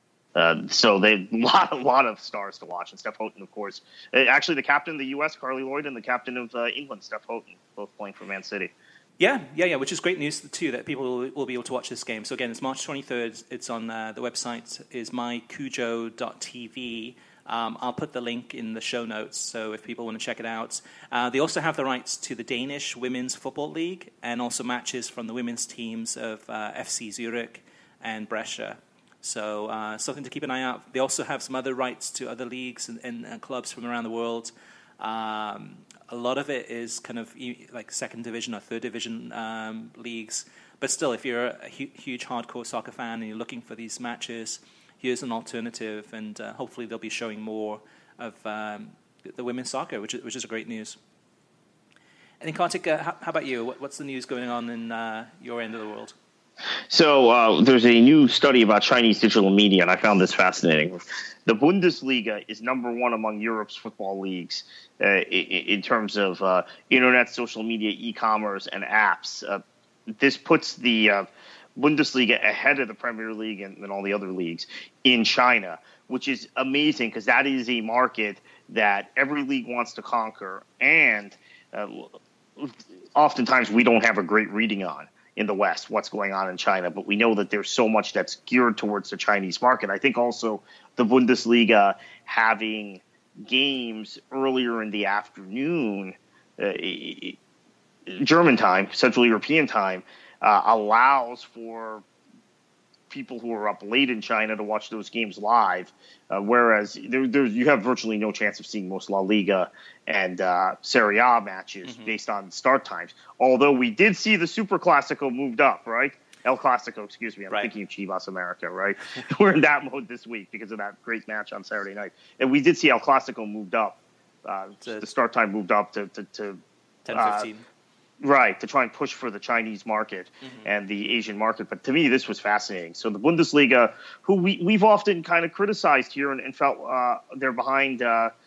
So they a lot of stars to watch. And Steph Houghton, of course. Actually, the captain of the U.S., Carly Lloyd, and the captain of England, Steph Houghton, both playing for Man City. Yeah, which is great news, too, that people will be able to watch this game. So, again, it's March 23rd. It's on the website is mycujo.tv. I'll put the link in the show notes, so if people want to check it out. They also have the rights to the Danish Women's Football League and also matches from the women's teams of FC Zurich and Brescia. So something to keep an eye out. They also have some other rights to other leagues and clubs from around the world. A lot of it is kind of like second division or third division leagues. But still, if you're a huge hardcore soccer fan and you're looking for these matches, here's an alternative. And hopefully they'll be showing more of the women's soccer, which is a great news. And then, Kartik, how about you? What's the news going on in your end of the world? So there's a new study about Chinese digital media, and I found this fascinating. The Bundesliga is number one among Europe's football leagues in terms of internet, social media, e-commerce, and apps. This puts the Bundesliga ahead of the Premier League and all the other leagues in China, which is amazing because that is a market that every league wants to conquer, and oftentimes we don't have a great reading on in the West what's going on in China, but we know that there's so much that's geared towards the Chinese market. I think also the Bundesliga having games earlier in the afternoon, German time, Central European time, allows for people who are up late in China to watch those games live, whereas you have virtually no chance of seeing most La Liga and Serie A matches based on start times. Although we did see the Super Classico moved up, right? El Clasico, excuse me. I'm thinking of Chivas America, right? We're in that mode this week because of that great match on Saturday night. And we did see El Clasico moved up. The start time moved up to 10:15. Right, to try and push for the Chinese market and the Asian market. But to me, this was fascinating. So the Bundesliga, who we've often kind of criticized here and felt they're behind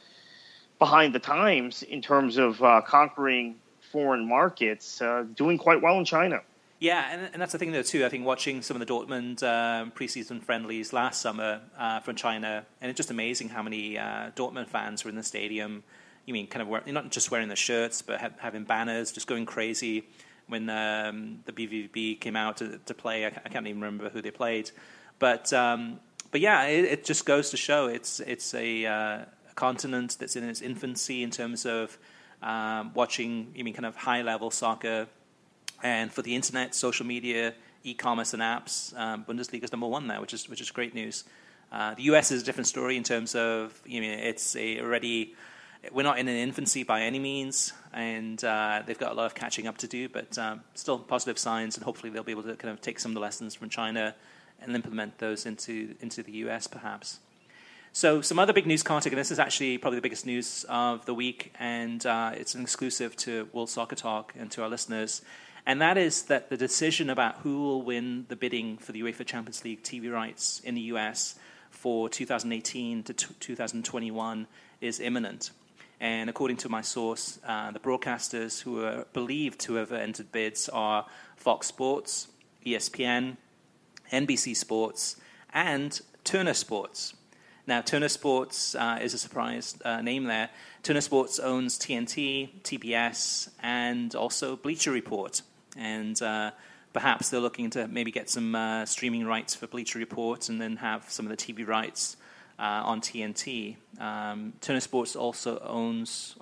the times in terms of conquering foreign markets, doing quite well in China. Yeah, and that's the thing, though, too. I think watching some of the Dortmund preseason friendlies last summer from China, and it's just amazing how many Dortmund fans were in the stadium. You mean kind of not just wearing the shirts, but having banners, just going crazy when the BVB came out to play. I can't even remember who they played, but yeah, it just goes to show it's a continent that's in its infancy in terms of watching. You mean kind of high level soccer, and for the internet, social media, e-commerce, and apps, Bundesliga is number one there, which is great news. The US is a different story in terms of it's already. We're not in an infancy by any means, and they've got a lot of catching up to do, but still positive signs, and hopefully they'll be able to kind of take some of the lessons from China and implement those into the US, perhaps. So some other big news, Kartik, and this is actually probably the biggest news of the week, and it's an exclusive to World Soccer Talk and to our listeners, and that is that the decision about who will win the bidding for the UEFA Champions League TV rights in the US for 2018 to 2021 is imminent. And according to my source, the broadcasters who are believed to have entered bids are Fox Sports, ESPN, NBC Sports, and Turner Sports. Now, Turner Sports is a surprise name there. Turner Sports owns TNT, TBS, and also Bleacher Report. And perhaps they're looking to maybe get some streaming rights for Bleacher Report and then have some of the TV rights on TNT. Turner Sports also owns...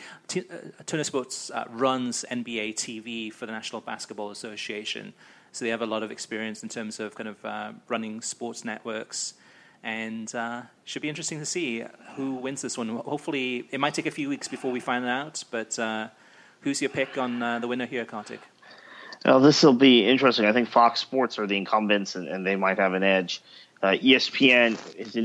Turner Sports runs NBA TV for the National Basketball Association. So they have a lot of experience in terms of kind of running sports networks. And should be interesting to see who wins this one. Hopefully, it might take a few weeks before we find out. But who's your pick on the winner here, Kartik? Well, this will be interesting. I think Fox Sports are the incumbents, and they might have an edge. ESPN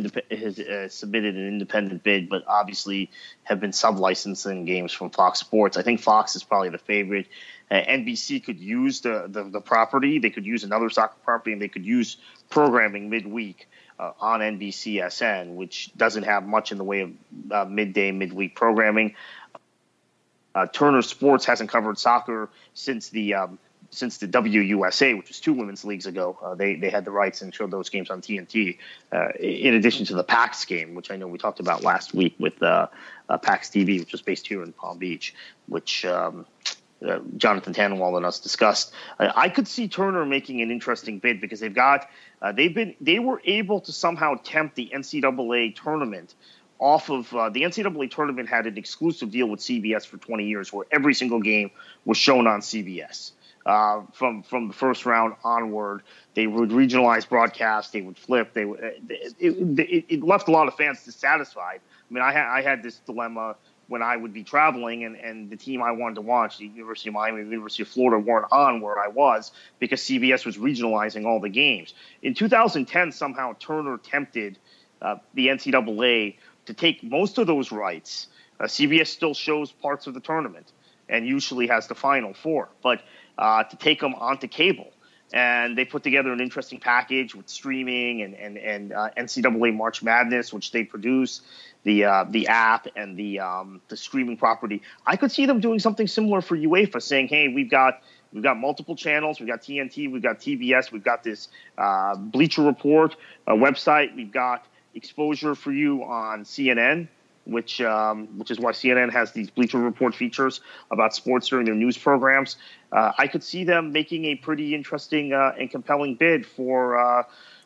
has submitted an independent bid, but obviously have been sub-licensing games from Fox Sports. I think Fox is probably the favorite. NBC could use the property. They could use another soccer property, and they could use programming midweek on NBCSN, which doesn't have much in the way of midweek programming. Turner Sports hasn't covered soccer since the WUSA, which was 2 women's leagues ago. They had the rights and showed those games on TNT, in addition to the PAX game, which I know we talked about last week with PAX TV, which was based here in Palm Beach, which Jonathan Tannenwald and us discussed. I could see Turner making an interesting bid because they were able to somehow tempt the NCAA tournament off of the NCAA tournament had an exclusive deal with CBS for 20 years where every single game was shown on CBS. From the first round onward, they would regionalize broadcast. They would flip. It left a lot of fans dissatisfied. I mean, I had this dilemma when I would be traveling and the team I wanted to watch, the University of Miami, the University of Florida, weren't on where I was because CBS was regionalizing all the games. In 2010, somehow Turner tempted the NCAA to take most of those rights. CBS still shows parts of the tournament and usually has the Final Four, but to take them onto cable. and they put together an interesting package with streaming and NCAA March Madness, which they produce, the app and the streaming property. I could see them doing something similar for UEFA, saying, "Hey, we've got multiple channels. We've got TNT, we've got TBS, we've got this Bleacher Report website. We've got exposure for you on CNN." Which is why CNN has these Bleacher Report features about sports during their news programs. I could see them making a pretty interesting and compelling bid for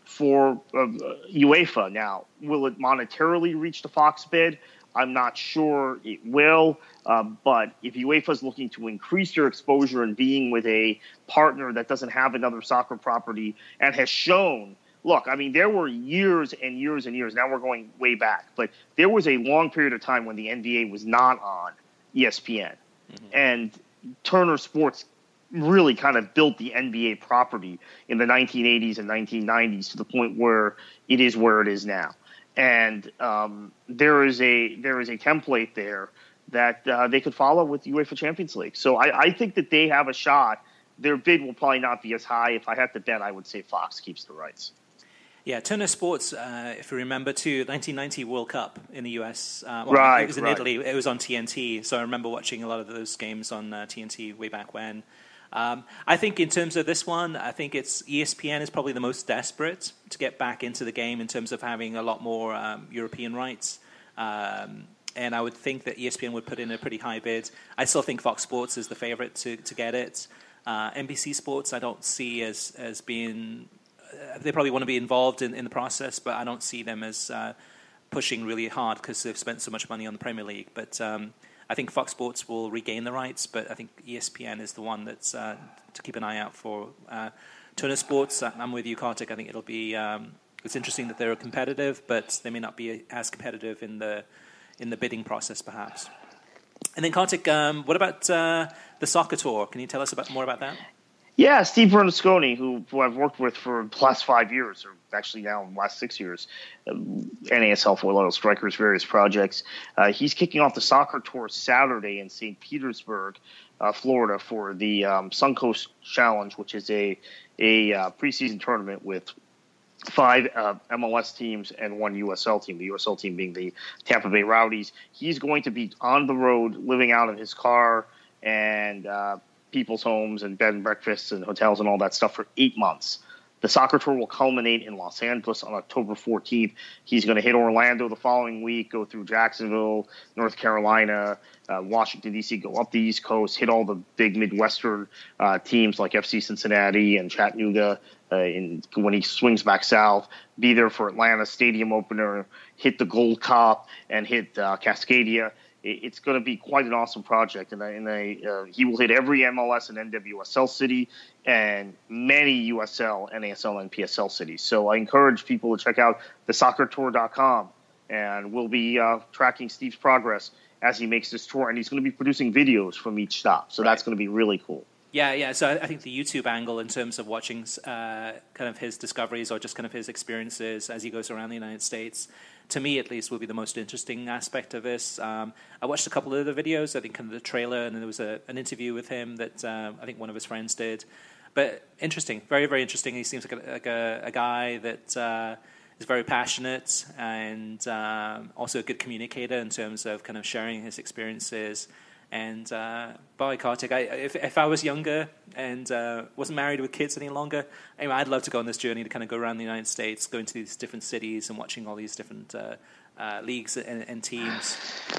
UEFA. Now, will it monetarily reach the Fox bid? I'm not sure it will. But if UEFA is looking to increase their exposure and being with a partner that doesn't have another soccer property and has shown. Look, I mean, there were years and years and years. Now we're going way back. But there was a long period of time when the NBA was not on ESPN. Mm-hmm. And Turner Sports really kind of built the NBA property in the 1980s and 1990s to the point where it is now. And there is a template there that they could follow with UEFA Champions League. So I think that they have a shot. Their bid will probably not be as high. If I had to bet, I would say Fox keeps the rights. Yeah, Turner Sports, if you remember, too, 1990 World Cup in the US. Right. It was in Italy. It was on TNT. So I remember watching a lot of those games on TNT way back when. I think in terms of this one, I think ESPN is probably the most desperate to get back into the game in terms of having a lot more European rights. And I would think that ESPN would put in a pretty high bid. I still think Fox Sports is the favorite to get it. NBC Sports I don't see as being... They probably want to be involved in the process, but I don't see them as pushing really hard because they've spent so much money on the Premier League. But I think Fox Sports will regain the rights, but I think ESPN is the one that's to keep an eye out for. Turner Sports, I'm with you, Kartik. I think it'll be it's interesting that they're competitive, but they may not be as competitive in the bidding process, perhaps. And then Kartik, what about the soccer tour? Can you tell us more about that? Yeah, Steve Bernasconi, who I've worked with for the last 5 years, or actually now in the last 6 years, NASL, Fort Lauderdale Strikers, various projects. He's kicking off the soccer tour Saturday in St. Petersburg, Florida, for the Suncoast Challenge, which is a preseason tournament with 5 MLS teams and 1 USL team, the USL team being the Tampa Bay Rowdies. He's going to be on the road, living out of his car and people's homes and bed and breakfasts and hotels and all that stuff for 8 months. The soccer tour will culminate in Los Angeles on October 14th. He's going to hit Orlando the following week, go through Jacksonville, North Carolina, Washington, D.C., go up the East Coast, hit all the big Midwestern teams like FC Cincinnati and Chattanooga when he swings back south, be there for Atlanta Stadium opener, hit the Gold Cup, and hit Cascadia. It's going to be quite an awesome project, and he will hit every MLS and NWSL city and many USL, NASL, and PSL cities. So I encourage people to check out thesoccertour.com, and we'll be tracking Steve's progress as he makes this tour, and he's going to be producing videos from each stop. So That's going to be really cool. Yeah. So I think the YouTube angle in terms of watching kind of his discoveries or just kind of his experiences as he goes around the United States, to me at least, will be the most interesting aspect of this. I watched a couple of the videos, I think kind of the trailer, and then there was an interview with him that I think one of his friends did. But interesting, very, very interesting. He seems like a guy that is very passionate and also a good communicator in terms of kind of sharing his experiences. And by Kartik, if I was younger and wasn't married with kids any longer, anyway, I'd love to go on this journey to kind of go around the United States, going to these different cities and watching all these different leagues and teams.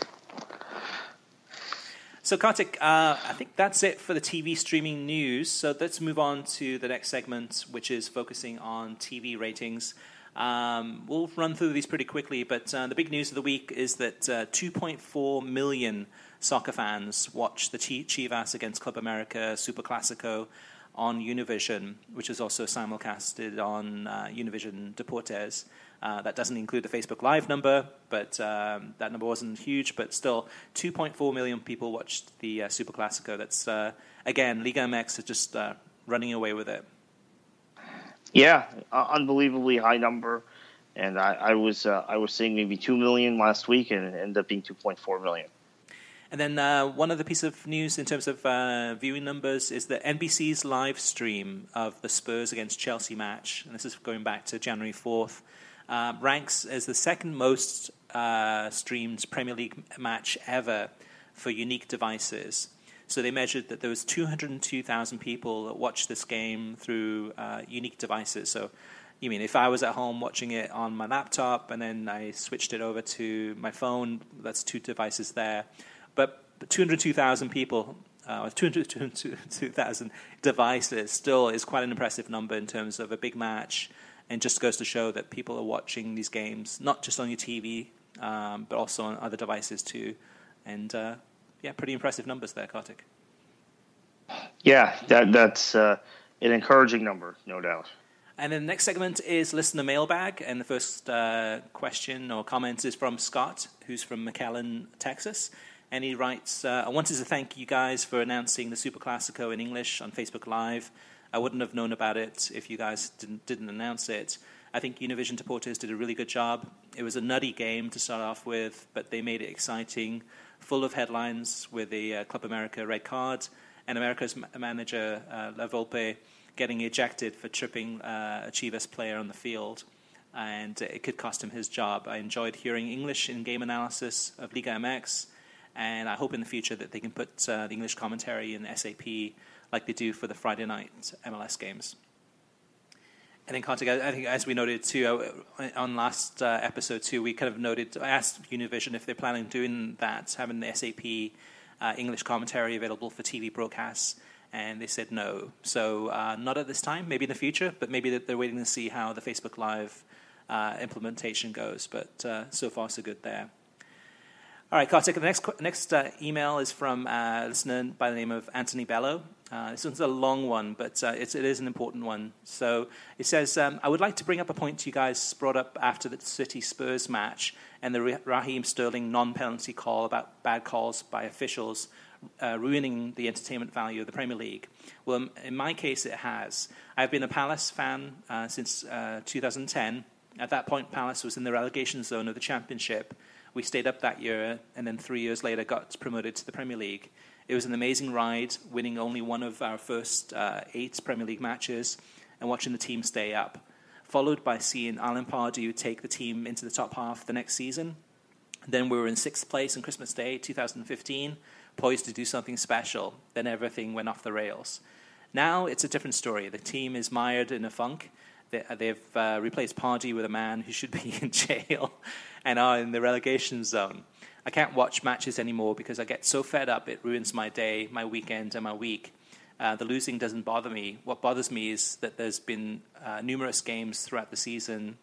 So Kartik, I think that's it for the TV streaming news. So let's move on to the next segment, which is focusing on TV ratings. We'll run through these pretty quickly, but the big news of the week is that 2.4 million soccer fans watch the Chivas against Club America Super Clasico on Univision, which is also simulcasted on Univision Deportes. That doesn't include the Facebook Live number, but that number wasn't huge, but still 2.4 million people watched the Super Clasico. That's, again, Liga MX is just running away with it. Yeah, unbelievably high number. And I was saying maybe 2 million last week, and it ended up being 2.4 million. And then one other piece of news in terms of viewing numbers is that NBC's live stream of the Spurs against Chelsea match, and this is going back to January 4th, ranks as the second most streamed Premier League match ever for unique devices. So they measured that there was 202,000 people that watched this game through unique devices. So you mean if I was at home watching it on my laptop and then I switched it over to my phone, that's two devices there. But 202,000 people, 202,000 devices still is quite an impressive number in terms of a big match, and just goes to show that people are watching these games, not just on your TV, but also on other devices too. And pretty impressive numbers there, Kartik. Yeah, that's an encouraging number, no doubt. And then the next segment is Listener Mailbag, and the first question or comment is from Scott, who's from McAllen, Texas. And he writes, I wanted to thank you guys for announcing the Super Classico in English on Facebook Live. I wouldn't have known about it if you guys didn't announce it. I think Univision Deportes did a really good job. It was a nutty game to start off with, but they made it exciting, full of headlines with the Club America red card, and America's manager, La Volpe, getting ejected for tripping a Chivas player on the field. And it could cost him his job. I enjoyed hearing English in-game analysis of Liga MX, and I hope in the future that they can put the English commentary in SAP like they do for the Friday night MLS games. And then, Kartik, I think as we noted too on last episode too, we kind of noted, I asked Univision if they're planning on doing that, having the SAP English commentary available for TV broadcasts, and they said no. So not at this time, maybe in the future, but maybe they're waiting to see how the Facebook Live implementation goes. But so far, so good there. All right, Kartik, the next email is from a listener by the name of Anthony Bello. This one's a long one, but it is an important one. So it says, I would like to bring up a point you guys brought up after the City Spurs match and the Raheem Sterling non-penalty call about bad calls by officials ruining the entertainment value of the Premier League. Well, in my case, it has. I've been a Palace fan since 2010. At that point, Palace was in the relegation zone of the Championship. We stayed up that year, and then 3 years later got promoted to the Premier League. It was an amazing ride, winning only one of our first 8 Premier League matches and watching the team stay up, followed by seeing Alan Pardew take the team into the top half the next season. Then we were in 6th place on Christmas Day 2015, poised to do something special. Then everything went off the rails. Now it's a different story. The team is mired in a funk. They've replaced Pardew with a man who should be in jail and are in the relegation zone. I can't watch matches anymore because I get so fed up it ruins my day, my weekend, and my week. The losing doesn't bother me. What bothers me is that there's been numerous games throughout the season,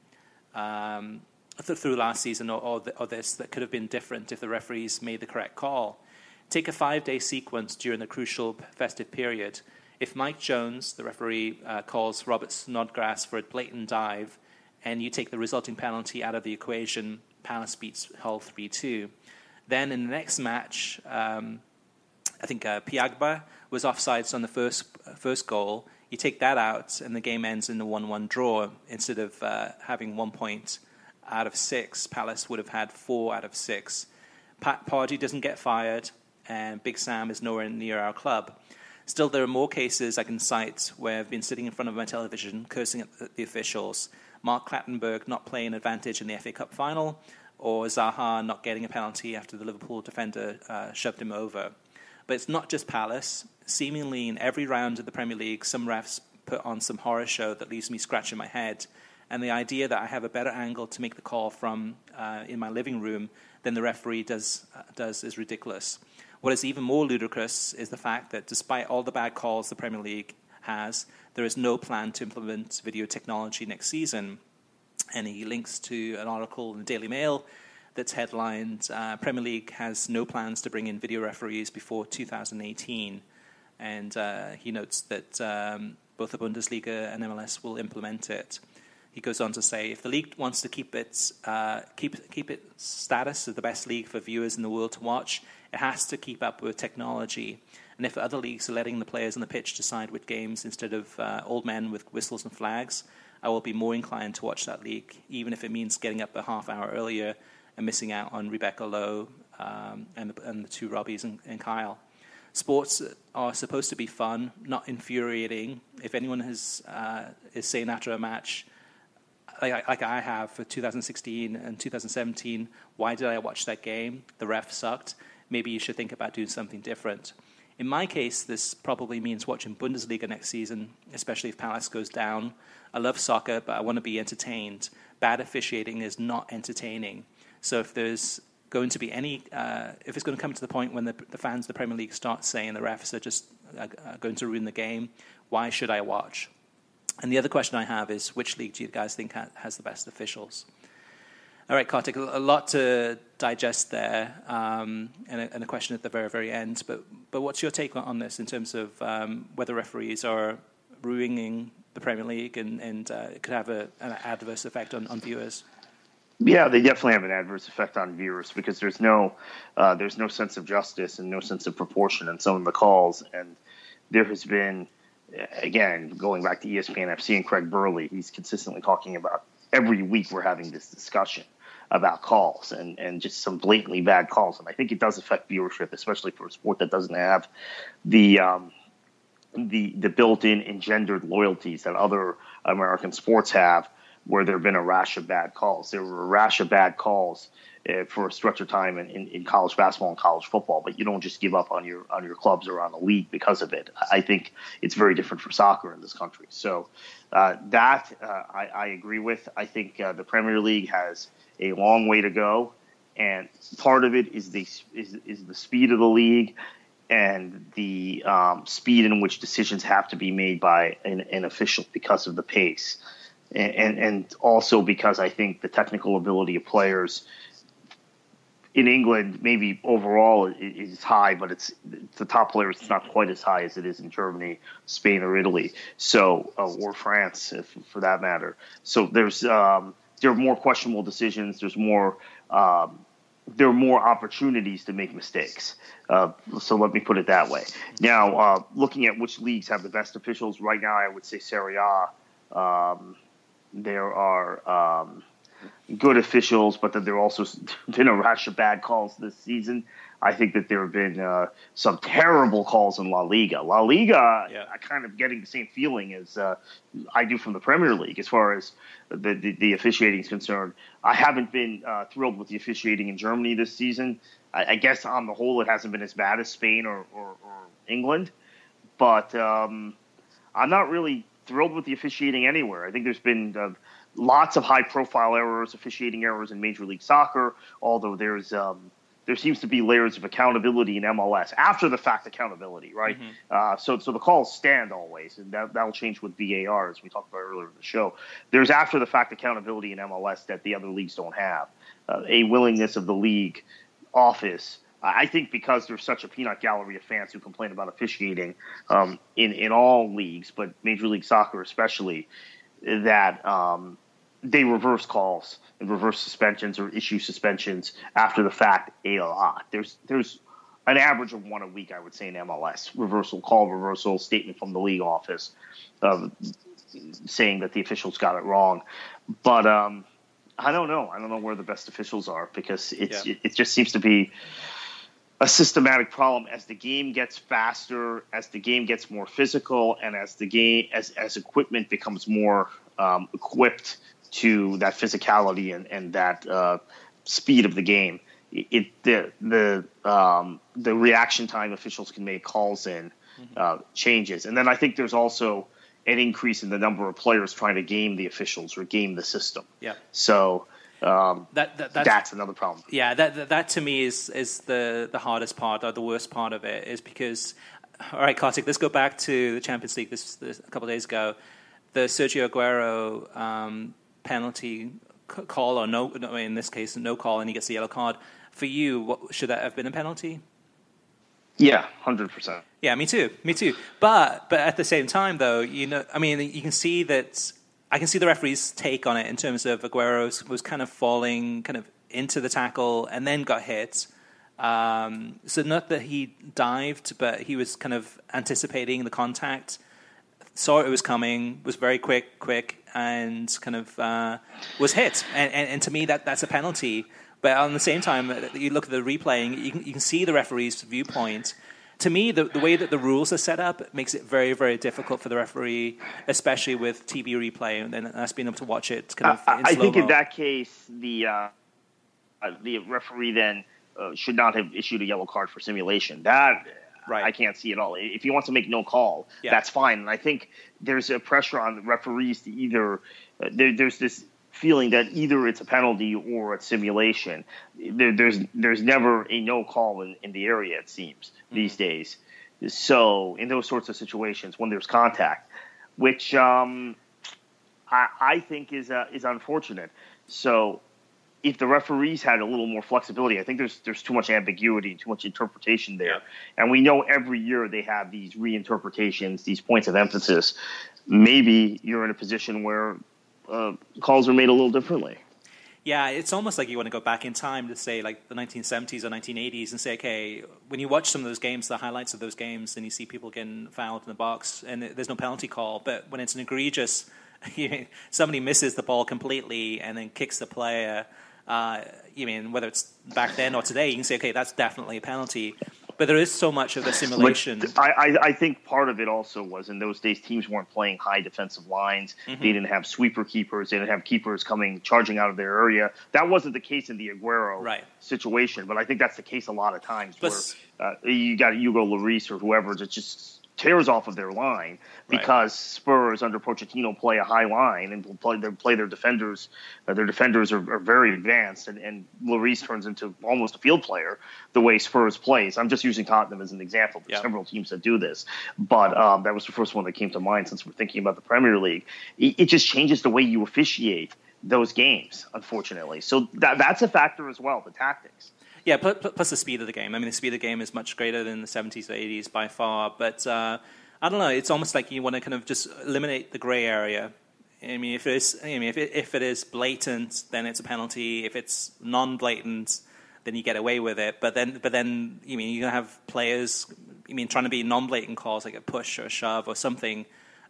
through last season or this, that could have been different if the referees made the correct call. Take a 5-day sequence during the crucial festive period. If Mike Jones, the referee, calls Robert Snodgrass for a blatant dive, and you take the resulting penalty out of the equation, Palace beats Hull 3-2. Then in the next match, I think Piagba was offsides on the first goal. You take that out, and the game ends in a 1-1 draw. Instead of having 1 point out of 6, Palace would have had 4 out of 6. Pardew doesn't get fired, and Big Sam is nowhere near our club. Still, there are more cases I can cite where I've been sitting in front of my television cursing at the officials. Mark Clattenburg not playing advantage in the FA Cup final, or Zaha not getting a penalty after the Liverpool defender shoved him over. But it's not just Palace. Seemingly in every round of the Premier League, some refs put on some horror show that leaves me scratching my head. And the idea that I have a better angle to make the call from in my living room than the referee does is ridiculous. What is even more ludicrous is the fact that despite all the bad calls the Premier League has, there is no plan to implement video technology next season. And he links to an article in the Daily Mail that's headlined, Premier League has no plans to bring in video referees before 2018. And he notes that both the Bundesliga and MLS will implement it. He goes on to say, if the league wants to keep its status as the best league for viewers in the world to watch, it has to keep up with technology. And if other leagues are letting the players on the pitch decide which games instead of old men with whistles and flags, I will be more inclined to watch that league, even if it means getting up a half hour earlier and missing out on Rebecca Lowe and the two Robbies and Kyle. Sports are supposed to be fun, not infuriating. If anyone is saying after a match, like I have for 2016 and 2017, why did I watch that game? The ref sucked. Maybe you should think about doing something different. In my case, this probably means watching Bundesliga next season, especially if Palace goes down. I love soccer, but I want to be entertained. Bad officiating is not entertaining. So if there's going to be any, if it's going to come to the point when the fans of the Premier League start saying the refs are just going to ruin the game, why should I watch? And the other question I have is, which league do you guys think has the best officials? All right, Kartik, a lot to digest there, and a question at the very, very end. But what's your take on this in terms of whether referees are ruining the Premier League and it could have an adverse effect on viewers? Yeah, they definitely have an adverse effect on viewers because there's no sense of justice and no sense of proportion in some of the calls. And there has been, again, going back to ESPN FC and Craig Burley, he's consistently talking about every week we're having this discussion about calls and just some blatantly bad calls. And I think it does affect viewership, especially for a sport that doesn't have the built-in engendered loyalties that other American sports have, where there have been a rash of bad calls. There were a rash of bad calls for a stretch of time in college basketball and college football, but you don't just give up on your clubs or on a league because of it. I think it's very different for soccer in this country. So I agree with. I think the Premier League has a long way to go, and part of it is the speed of the league and the speed in which decisions have to be made by an official because of the pace. And also because I think the technical ability of players in England, maybe overall is high, but it's the top players. It's not quite as high as it is in Germany, Spain, or Italy. So, or France, for that matter. So there are more questionable decisions. There are more opportunities to make mistakes. So let me put it that way. Now, looking at which leagues have the best officials right now, I would say Serie A. There are good officials, but then there also been a rash of bad calls this season. I think that there have been some terrible calls in La Liga. La Liga, I kind of getting the same feeling as I do from the Premier League as far as the officiating is concerned. I haven't been thrilled with the officiating in Germany this season. I guess on the whole it hasn't been as bad as Spain or England, but I'm not really thrilled with the officiating anywhere. I think there's been lots of high-profile errors, officiating errors in Major League Soccer, although there seems to be layers of accountability in MLS, after-the-fact accountability, right? Mm-hmm. So the calls stand always, and that'll change with VAR, as we talked about earlier in the show. There's after-the-fact accountability in MLS that the other leagues don't have. A willingness of the league office, I think, because there's such a peanut gallery of fans who complain about officiating in all leagues, but Major League Soccer especially, that they reverse calls and reverse suspensions or issue suspensions after the fact a lot. There's an average of one a week, I would say, in MLS. Reversal, statement from the league office saying that the officials got it wrong. But I don't know. I don't know where the best officials are because it just seems to be a systematic problem as the game gets faster, as the game gets more physical, and as the game as equipment becomes more equipped to that physicality and that speed of the game. The reaction time officials can make calls in changes, and then I think there's also an increase in the number of players trying to game the officials or game the system. Yeah. So. That's another problem. Yeah, that to me is the hardest part or the worst part of it is because, all right, Kartik, let's go back to the Champions League this a couple of days ago. The Sergio Aguero penalty call or no, in this case, no call, and he gets the yellow card. For you, should that have been a penalty? Yeah, 100%. Yeah, me too. But at the same time, though, you can see that. I can see the referee's take on it in terms of Aguero was kind of falling kind of into the tackle and then got hit. So not that he dived, but he was kind of anticipating the contact, saw it was coming, was very quick, and kind of was hit. And to me, that's a penalty. But at the same time, you look at the replay, and you can see the referee's viewpoint. To me, the way that the rules are set up makes it very, very difficult for the referee, especially with TV replay and us being able to watch it kind of in I slow-mo. think in that case, the referee then should not have issued a yellow card for simulation. That right. I can't see at all. If he wants to make no call, that's fine. And I think there's a pressure on the referees to either there's this feeling that either it's a penalty or it's simulation. There's never a no call in the area, it seems, these days. So in those sorts of situations when there's contact, which I think is unfortunate. So if the referees had a little more flexibility, I think there's too much ambiguity, too much interpretation there. Yeah. And we know every year they have these reinterpretations, these points of emphasis. Maybe you're in a position where calls are made a little differently. Yeah, it's almost like you want to go back in time to say like the 1970s or 1980s and say, okay, when you watch some of those games, the highlights of those games, and you see people getting fouled in the box and there's no penalty call. But when it's an egregious, somebody misses the ball completely and then kicks the player, whether it's back then or today, you can say, okay, that's definitely a penalty. But there is so much of the simulation. I think part of it also was in those days teams weren't playing high defensive lines. Mm-hmm. They didn't have sweeper keepers. They didn't have keepers charging out of their area. That wasn't the case in the Aguero situation, but I think that's the case a lot of times where you got Hugo Lloris or whoever that just tears off of their line because Spurs under Pochettino play a high line and play their defenders. Their defenders are very advanced, and Lloris turns into almost a field player the way Spurs plays. I'm just using Tottenham as an example. There's several teams that do this, but that was the first one that came to mind since we're thinking about the Premier League. It just changes the way you officiate those games, unfortunately. So that's a factor as well, the tactics. Yeah, plus the speed of the game. I mean, the speed of the game is much greater than the 70s or 80s by far. But I don't know. It's almost like you want to kind of just eliminate the gray area. I mean, if it is blatant, then it's a penalty. If it's non-blatant, then you get away with it. But then you're gonna have players. Trying to be non-blatant calls like a push or a shove or something.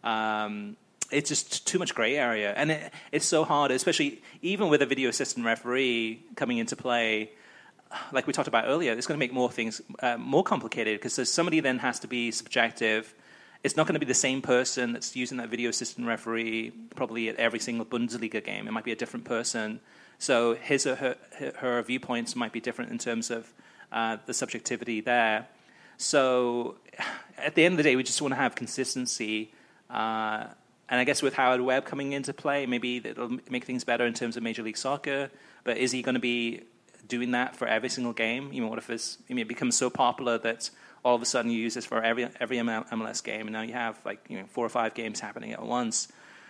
It's just too much gray area, and it's so hard, especially even with a video assistant referee coming into play. Like we talked about earlier, it's going to make more things more complicated because somebody then has to be subjective. It's not going to be the same person that's using that video assistant referee probably at every single Bundesliga game. It might be a different person. So his or her viewpoints might be different in terms of the subjectivity there. So at the end of the day, we just want to have consistency. And I guess with Howard Webb coming into play, maybe it'll make things better in terms of Major League Soccer. But is he going to be doing that for every single game? What if it becomes so popular that all of a sudden you use this for every MLS game, and now you have 4 or 5 games happening at once?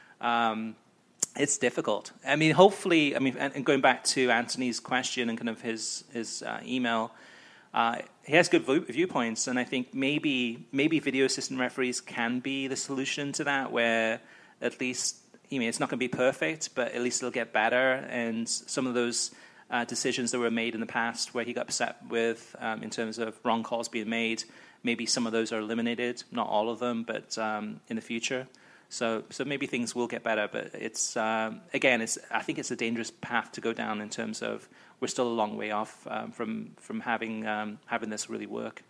It's difficult. Hopefully, and going back to Anthony's question and kind of his email, he has good viewpoints, and I think maybe video assistant referees can be the solution to that, where at least it's not going to be perfect, but at least it'll get better, and some of those decisions that were made in the past where he got upset with in terms of wrong calls being made, maybe some of those are eliminated, not all of them, but in the future. So maybe things will get better, but it's I think it's a dangerous path to go down in terms of we're still a long way off from having this really work.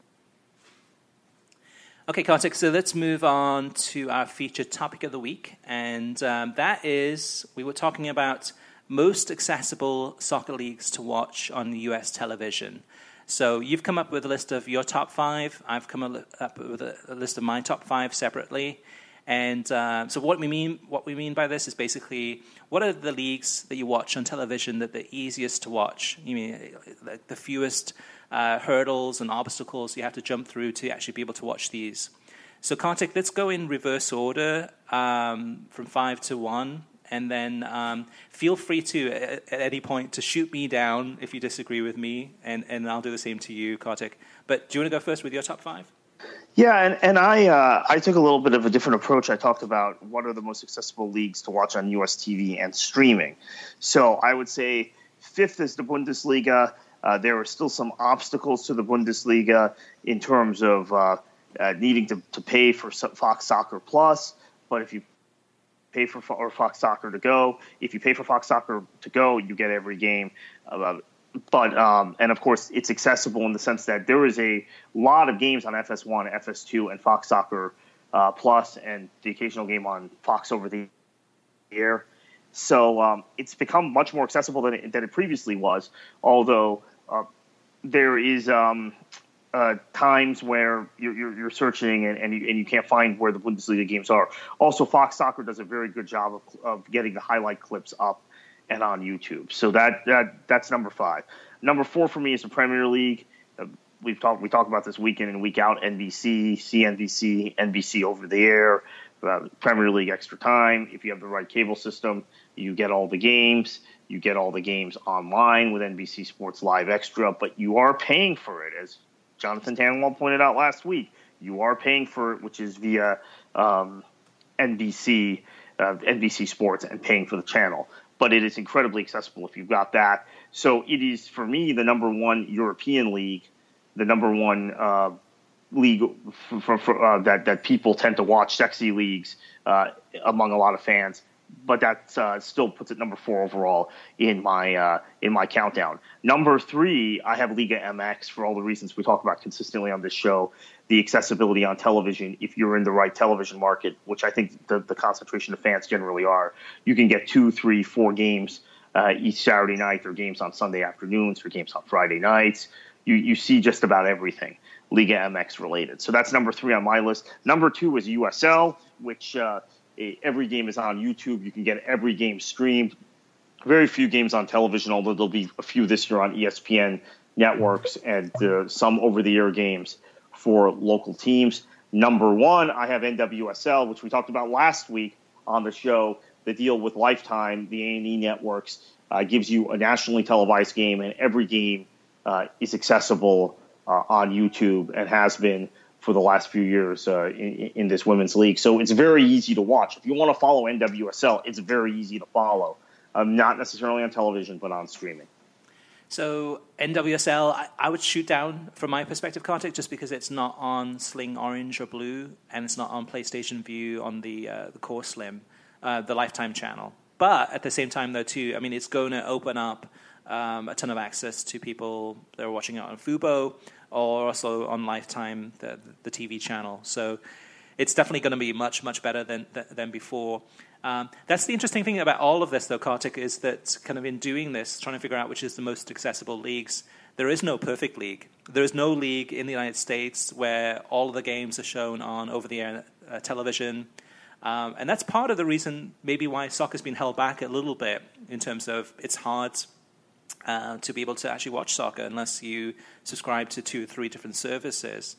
Okay, Kartik, so let's move on to our featured topic of the week, and that is, we were talking about most accessible soccer leagues to watch on the US television. So you've come up with a list of your top 5. I've come up with a list of my top 5 separately. And so what we mean by this is basically, what are the leagues that you watch on television that are the easiest to watch? The fewest hurdles and obstacles you have to jump through to actually be able to watch these. So Kartik, let's go in reverse order from 5 to 1. And then feel free to, at any point, to shoot me down if you disagree with me, and I'll do the same to you, Kartik. But do you want to go first with your top 5? Yeah, and I took a little bit of a different approach. I talked about what are the most accessible leagues to watch on US TV and streaming. So I would say 5th is the Bundesliga. There are still some obstacles to the Bundesliga in terms of needing to pay for Fox Soccer Plus. but if you pay for Fox Soccer to Go, if you pay for Fox Soccer to Go, you get every game. And of course, it's accessible in the sense that there is a lot of games on FS1, FS2, and Fox Soccer Plus, and the occasional game on Fox Over the Air. So it's become much more accessible than it previously was. Although there is times where you're searching and you can't find where the Bundesliga games are. Also, Fox Soccer does a very good job of getting the highlight clips up and on YouTube. So that's number 5. Number 4 for me is the Premier League. We talk about this week in and week out. NBC, CNBC, NBC Over the Air, Premier League Extra Time. If you have the right cable system, you get all the games. You get all the games online with NBC Sports Live Extra, but you are paying for it, as Jonathan Tannenwald pointed out last week. You are paying for it, which is via NBC Sports, and paying for the channel. But it is incredibly accessible if you've got that. So it is, for me, the number 1 European league, the number 1 league that people tend to watch, sexy leagues among a lot of fans. But that still puts it number 4 overall in my countdown. Number 3, I have Liga MX for all the reasons we talk about consistently on this show. The accessibility on television, if you're in the right television market, which I think the concentration of fans generally are, you can get 2, 3, 4 games each Saturday night, or games on Sunday afternoons, or games on Friday nights. You see just about everything Liga MX related. So that's number 3 on my list. Number 2 is USL, which every game is on YouTube. You can get every game streamed. Very few games on television, although there'll be a few this year on ESPN networks, and some over-the-air games for local teams. Number 1, I have NWSL, which we talked about last week on the show. The deal with Lifetime, the A&E networks, gives you a nationally televised game, and every game is accessible on YouTube, and has been for the last few years in this women's league. So it's very easy to watch. If you want to follow NWSL, it's very easy to follow. Not necessarily on television, but on streaming. So NWSL, I would shoot down from my perspective, Kartik, just because it's not on Sling Orange or Blue, and it's not on PlayStation Vue on the Core Slim, the Lifetime channel. But at the same time, though, too, I mean, it's going to open up a ton of access to people that are watching it on Fubo, or also on Lifetime, the TV channel. So it's definitely going to be much, much better than before. That's the interesting thing about all of this, though, Kartik, is that kind of in doing this, trying to figure out which is the most accessible leagues, there is no perfect league. There is no league in the United States where all of the games are shown on over-the-air television. And that's part of the reason maybe why soccer's been held back a little bit, in terms of it's hard to be able to actually watch soccer unless you subscribe to 2 or 3 different services.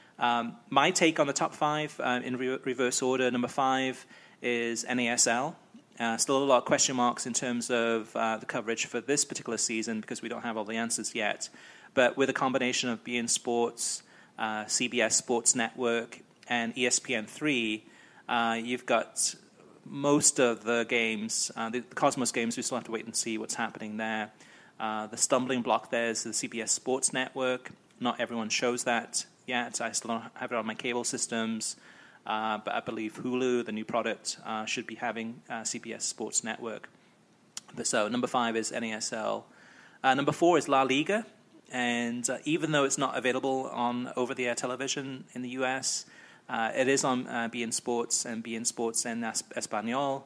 My take on the top 5 in reverse order, number 5 is NASL. Still a lot of question marks in terms of the coverage for this particular season, because we don't have all the answers yet. But with a combination of beIN Sports, CBS Sports Network, and ESPN3, you've got most of the games. The Cosmos games, we still have to wait and see what's happening there. The stumbling block there is the CBS Sports Network. Not everyone shows that yet. I still don't have it on my cable systems. But I believe Hulu, the new product, should be having CBS Sports Network. So number 5 is NASL. Number 4 is La Liga. And even though it's not available on over-the-air television in the U.S., it is on beIN Sports and beIN Sports en Español.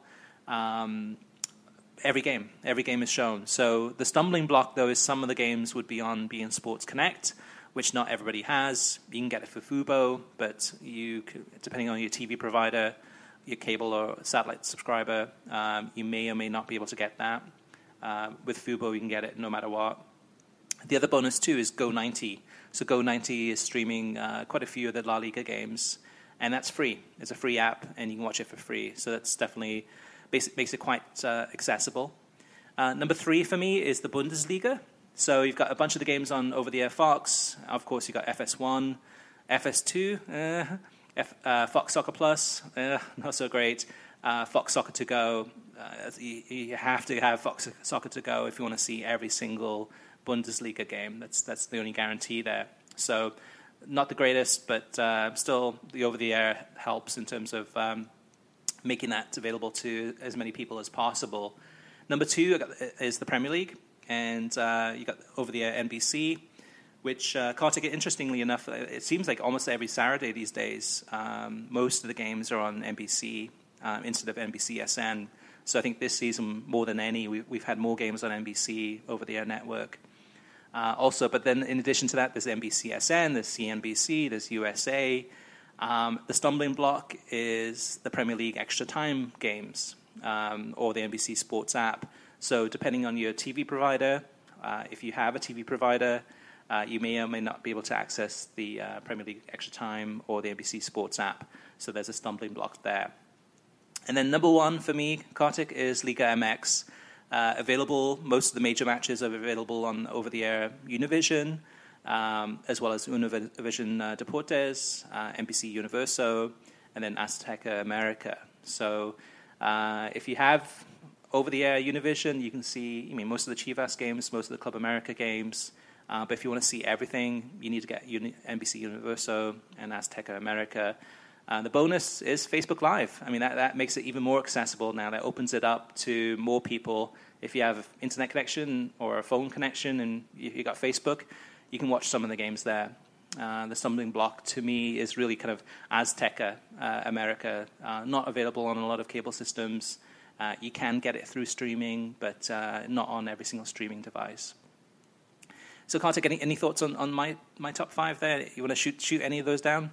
Every game is shown. So the stumbling block, though, is some of the games would be on beIN Sports Connect, which not everybody has. You can get it for Fubo, but you could, depending on your TV provider, your cable or satellite subscriber, you may or may not be able to get that. With Fubo, you can get it no matter what. The other bonus, too, is Go90. So Go90 is streaming quite a few of the La Liga games, and that's free. It's a free app, and you can watch it for free. So that's definitely makes it quite accessible. Number 3 for me is the Bundesliga. So you've got a bunch of the games on over-the-air Fox. Of course, you've got FS1, FS2, Fox Soccer Plus, not so great. Fox Soccer to Go. You have to have Fox Soccer to Go if you want to see every single Bundesliga game. That's the only guarantee there. So not the greatest, but still the over-the-air helps in terms of making that available to as many people as possible. Number 2 is the Premier League, and you got over-the-air NBC, which, Kartik, interestingly enough, it seems like almost every Saturday these days, most of the games are on NBC instead of NBCSN. So I think this season, more than any, we've had more games on NBC over-the-air network. Also, but then in addition to that, there's NBCSN, there's CNBC, there's USA. The stumbling block is the Premier League Extra Time games, or the NBC Sports app. So depending on your TV provider, if you have a TV provider, you may or may not be able to access the Premier League Extra Time or the NBC Sports app. So there's a stumbling block there. And then number 1 for me, Kartik, is Liga MX. Available, most of the major matches are available on over-the-air Univision, as well as Univision Deportes, NBC Universo, and then Azteca America. So if you have over-the-air Univision, you can see, most of the Chivas games, most of the Club America games. But if you want to see everything, you need to get NBC Universo and Azteca America. The bonus is Facebook Live. That makes it even more accessible now. That opens it up to more people. If you have an internet connection or a phone connection and you got Facebook, you can watch some of the games there. The stumbling block to me is really kind of Azteca America, not available on a lot of cable systems. You can get it through streaming, but not on every single streaming device. So, Kartik, any thoughts on my top 5 there? You want to shoot any of those down?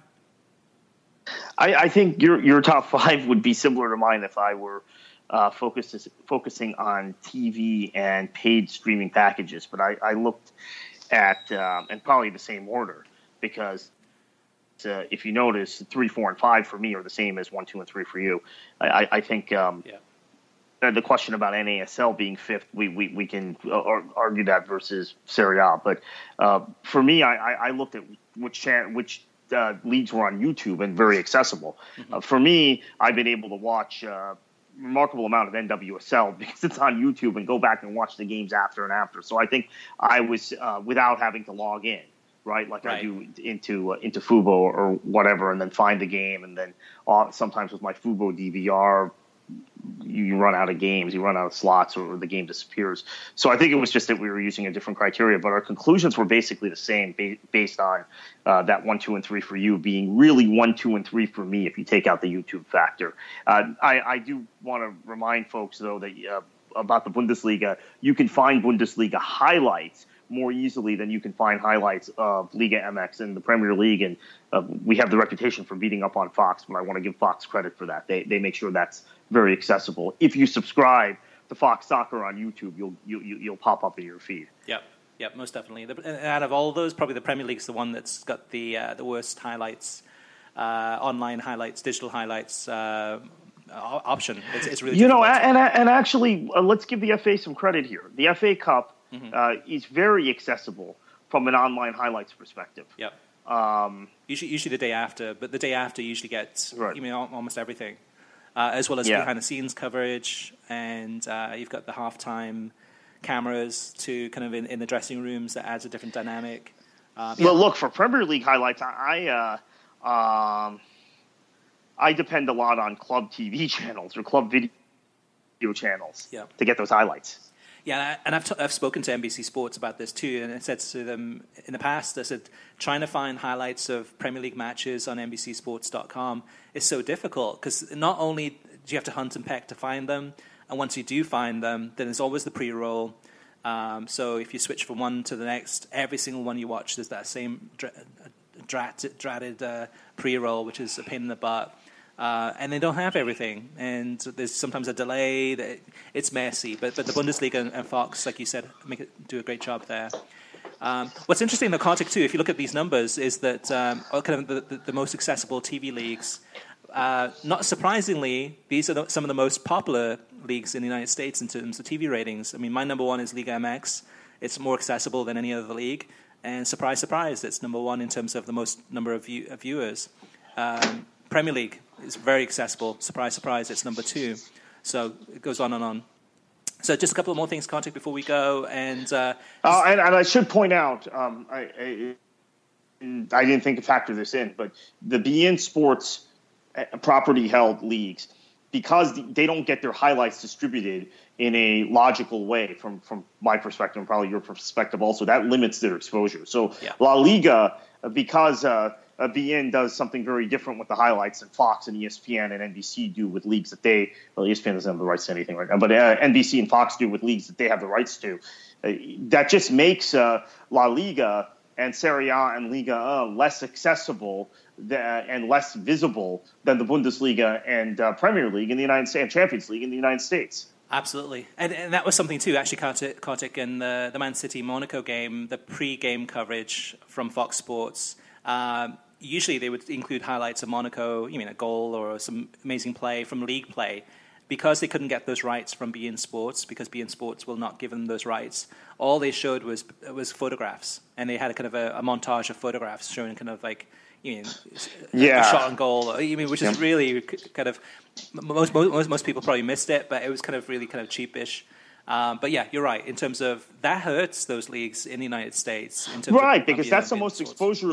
I think your top 5 would be similar to mine if I were focusing on TV and paid streaming packages. But I looked at, and probably the same order, because if you notice, 3, 4, and 5 for me are the same as 1, 2, and 3 for you. I think the question about NASL being 5th, we can argue that versus Serie A. But for me, I looked at which leagues were on YouTube and very accessible. Mm-hmm. For me, I've been able to watch a remarkable amount of NWSL because it's on YouTube and go back and watch the games after and after. So I think I was without having to log in, right? I do into Fubo or whatever, and then find the game, and then sometimes with my Fubo DVR, you run out of games, you run out of slots, or the game disappears. So I think it was just that we were using a different criteria, but our conclusions were basically the same based on that 1, 2, and 3 for you being really 1, 2, and 3 for me if you take out the YouTube factor. I do want to remind folks, though, that about the Bundesliga, you can find Bundesliga highlights more easily than you can find highlights of Liga MX and the Premier League. And we have the reputation for beating up on Fox, but I want to give Fox credit for that. They make sure that's very accessible. If you subscribe to Fox Soccer on YouTube, you'll pop up in your feed. Yep, most definitely. And out of all of those, probably the Premier League's the one that's got the worst highlights, online highlights, digital highlights option. It's really difficult. And actually, let's give the FA some credit here. The FA Cup is very accessible from an online highlights perspective. Yep. Usually the day after, but the day after usually gets almost everything, as well as behind-the-scenes coverage, and you've got the halftime cameras to kind of in the dressing rooms that adds a different dynamic. Well, look, for Premier League highlights, I depend a lot on club TV channels or club video channels to get those highlights. Yeah, and I've spoken to NBC Sports about this too, and I said to them in the past, I said, trying to find highlights of Premier League matches on NBCSports.com is so difficult because not only do you have to hunt and peck to find them, and once you do find them, then there's always the pre-roll. So if you switch from one to the next, every single one you watch, there's that same dratted pre-roll, which is a pain in the butt. And they don't have everything, and there's sometimes a delay. It's messy, but the Bundesliga and Fox, like you said, do a great job there. What's interesting, though, Kartik, too, if you look at these numbers, is that kind of the most accessible TV leagues, not surprisingly, these are some of the most popular leagues in the United States in terms of TV ratings. I mean, my number one is Liga MX. It's more accessible than any other league, and surprise, surprise, it's number one in terms of the most number of viewers. Premier League is very accessible. Surprise, surprise, it's number 2. So it goes on and on. So just a couple of more things, Kartik, before we go. And I should point out, I didn't think to factor this in, but the beIN Sports property-held leagues because they don't get their highlights distributed in a logical way from my perspective and probably your perspective also, that limits their exposure. So La Liga, because beIN does something very different with the highlights than Fox and ESPN and NBC do with leagues that ESPN doesn't have the rights to anything right now, but NBC and Fox do with leagues that they have the rights to. That just makes La Liga and Serie A and Liga less accessible and less visible than the Bundesliga and Premier League in the United States and Champions League in the United States. Absolutely. And that was something too, actually, Kartik, in the Man City-Monaco game, the pre-game coverage from Fox Sports. Usually they would include highlights of Monaco, a goal or some amazing play from league play. Because they couldn't get those rights from beIN Sports, because beIN Sports will not give them those rights, all they showed was photographs. And they had a kind of a montage of photographs showing kind of like, a shot on goal, which is really kind of, most people probably missed it, but it was kind of really kind of cheapish. But yeah, you're right. In terms of that hurts those leagues in the United States. In terms right, because that's the most exposure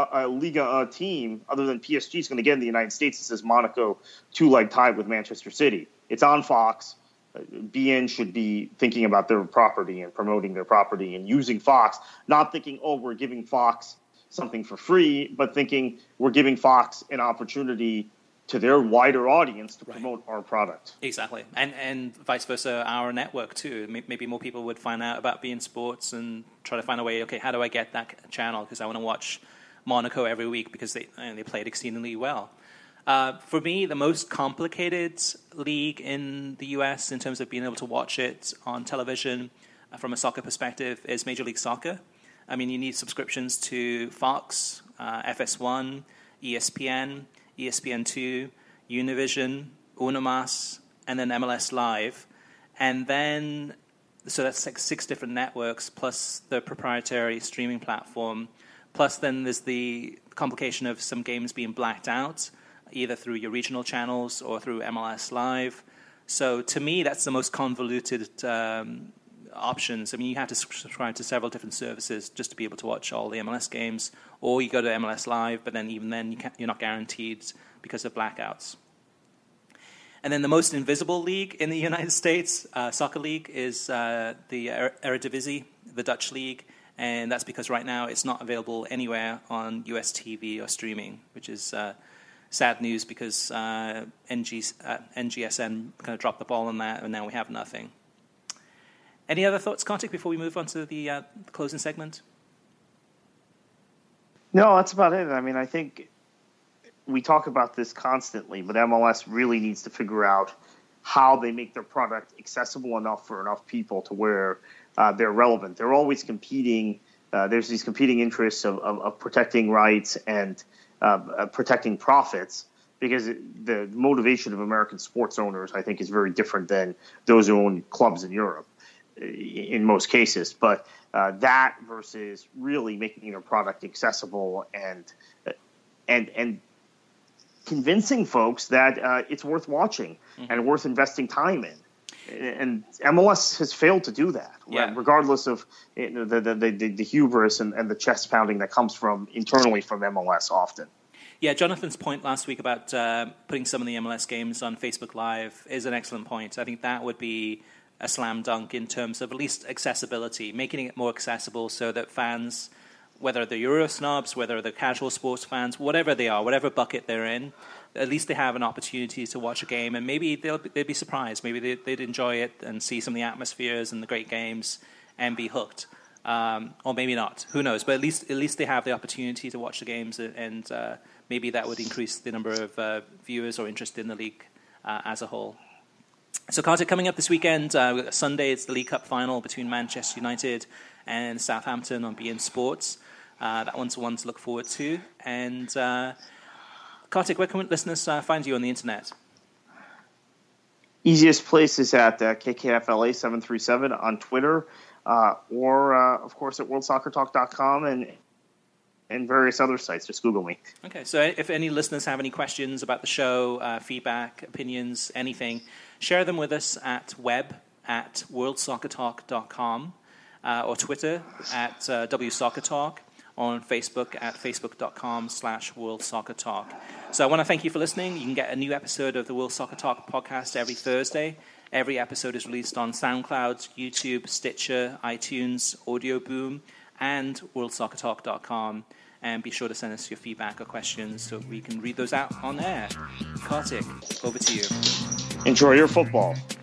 Liga team other than PSG is going to get in the United States. It says Monaco 2-leg tie with Manchester City. It's on Fox. beIN should be thinking about their property and promoting their property and using Fox, not thinking, we're giving Fox something for free, but thinking we're giving Fox an opportunity to their wider audience to promote our product. Exactly. And vice versa, our network too. Maybe more people would find out about beIN Sports and try to find a way, okay, how do I get that channel? Because I want to watch Monaco every week because they played exceedingly well. For me, the most complicated league in the US in terms of being able to watch it on television from a soccer perspective is Major League Soccer. I mean, you need subscriptions to Fox, FS1, ESPN, ESPN2, Univision, UNIMAS, and then MLS Live. And then, so that's like 6 different networks, plus the proprietary streaming platform. Plus then there's the complication of some games being blacked out, either through your regional channels or through MLS Live. So to me, that's the most convoluted options. I mean, you have to subscribe to several different services just to be able to watch all the MLS games, or you go to MLS Live, but then even then you're not guaranteed because of blackouts. And then the most invisible league in the United States, soccer league, is the Eredivisie, the Dutch league, and that's because right now it's not available anywhere on US TV or streaming, which is sad news because NGSN kind of dropped the ball on that, and now we have nothing. Any other thoughts, Kartik, before we move on to the closing segment? No, that's about it. I mean, I think we talk about this constantly, but MLS really needs to figure out how they make their product accessible enough for enough people to where they're relevant. They're always competing. There's these competing interests of protecting rights and protecting profits, because the motivation of American sports owners, I think, is very different than those who own clubs in Europe in most cases. But that versus really making your product accessible and convincing folks that it's worth watching and worth investing time in. And MLS has failed to do that, regardless of the hubris and the chest pounding that comes from internally from MLS often. Yeah, Jonathan's point last week about putting some of the MLS games on Facebook Live is an excellent point. I think that would be a slam dunk in terms of at least accessibility, making it more accessible so that fans, whether they're Euro snobs, whether they're casual sports fans, whatever they are, whatever bucket they're in, at least they have an opportunity to watch a game, and maybe they'd be surprised. Maybe they'd enjoy it and see some of the atmospheres and the great games and be hooked. Or maybe not. Who knows? But at least they have the opportunity to watch the games, and maybe that would increase the number of viewers or interest in the league as a whole. So, Kartik, coming up this weekend, Sunday, it's the League Cup final between Manchester United and Southampton on beIN Sports. That one's one to look forward to. And, Kartik, where can listeners find you on the internet? Easiest place is at KKFLA737 on Twitter, or, of course, at worldsoccertalk.com and various other sites. Just Google me. Okay, so if any listeners have any questions about the show, feedback, opinions, anything, share them with us at worldsoccertalk.com or Twitter at WSoccerTalk, or on Facebook at facebook.com/World Soccer Talk. So I want to thank you for listening. You can get a new episode of the World Soccer Talk podcast every Thursday. Every episode is released on SoundCloud, YouTube, Stitcher, iTunes, Audio Boom, and worldsoccertalk.com. And be sure to send us your feedback or questions so we can read those out on air. Kartik, over to you. Enjoy your football.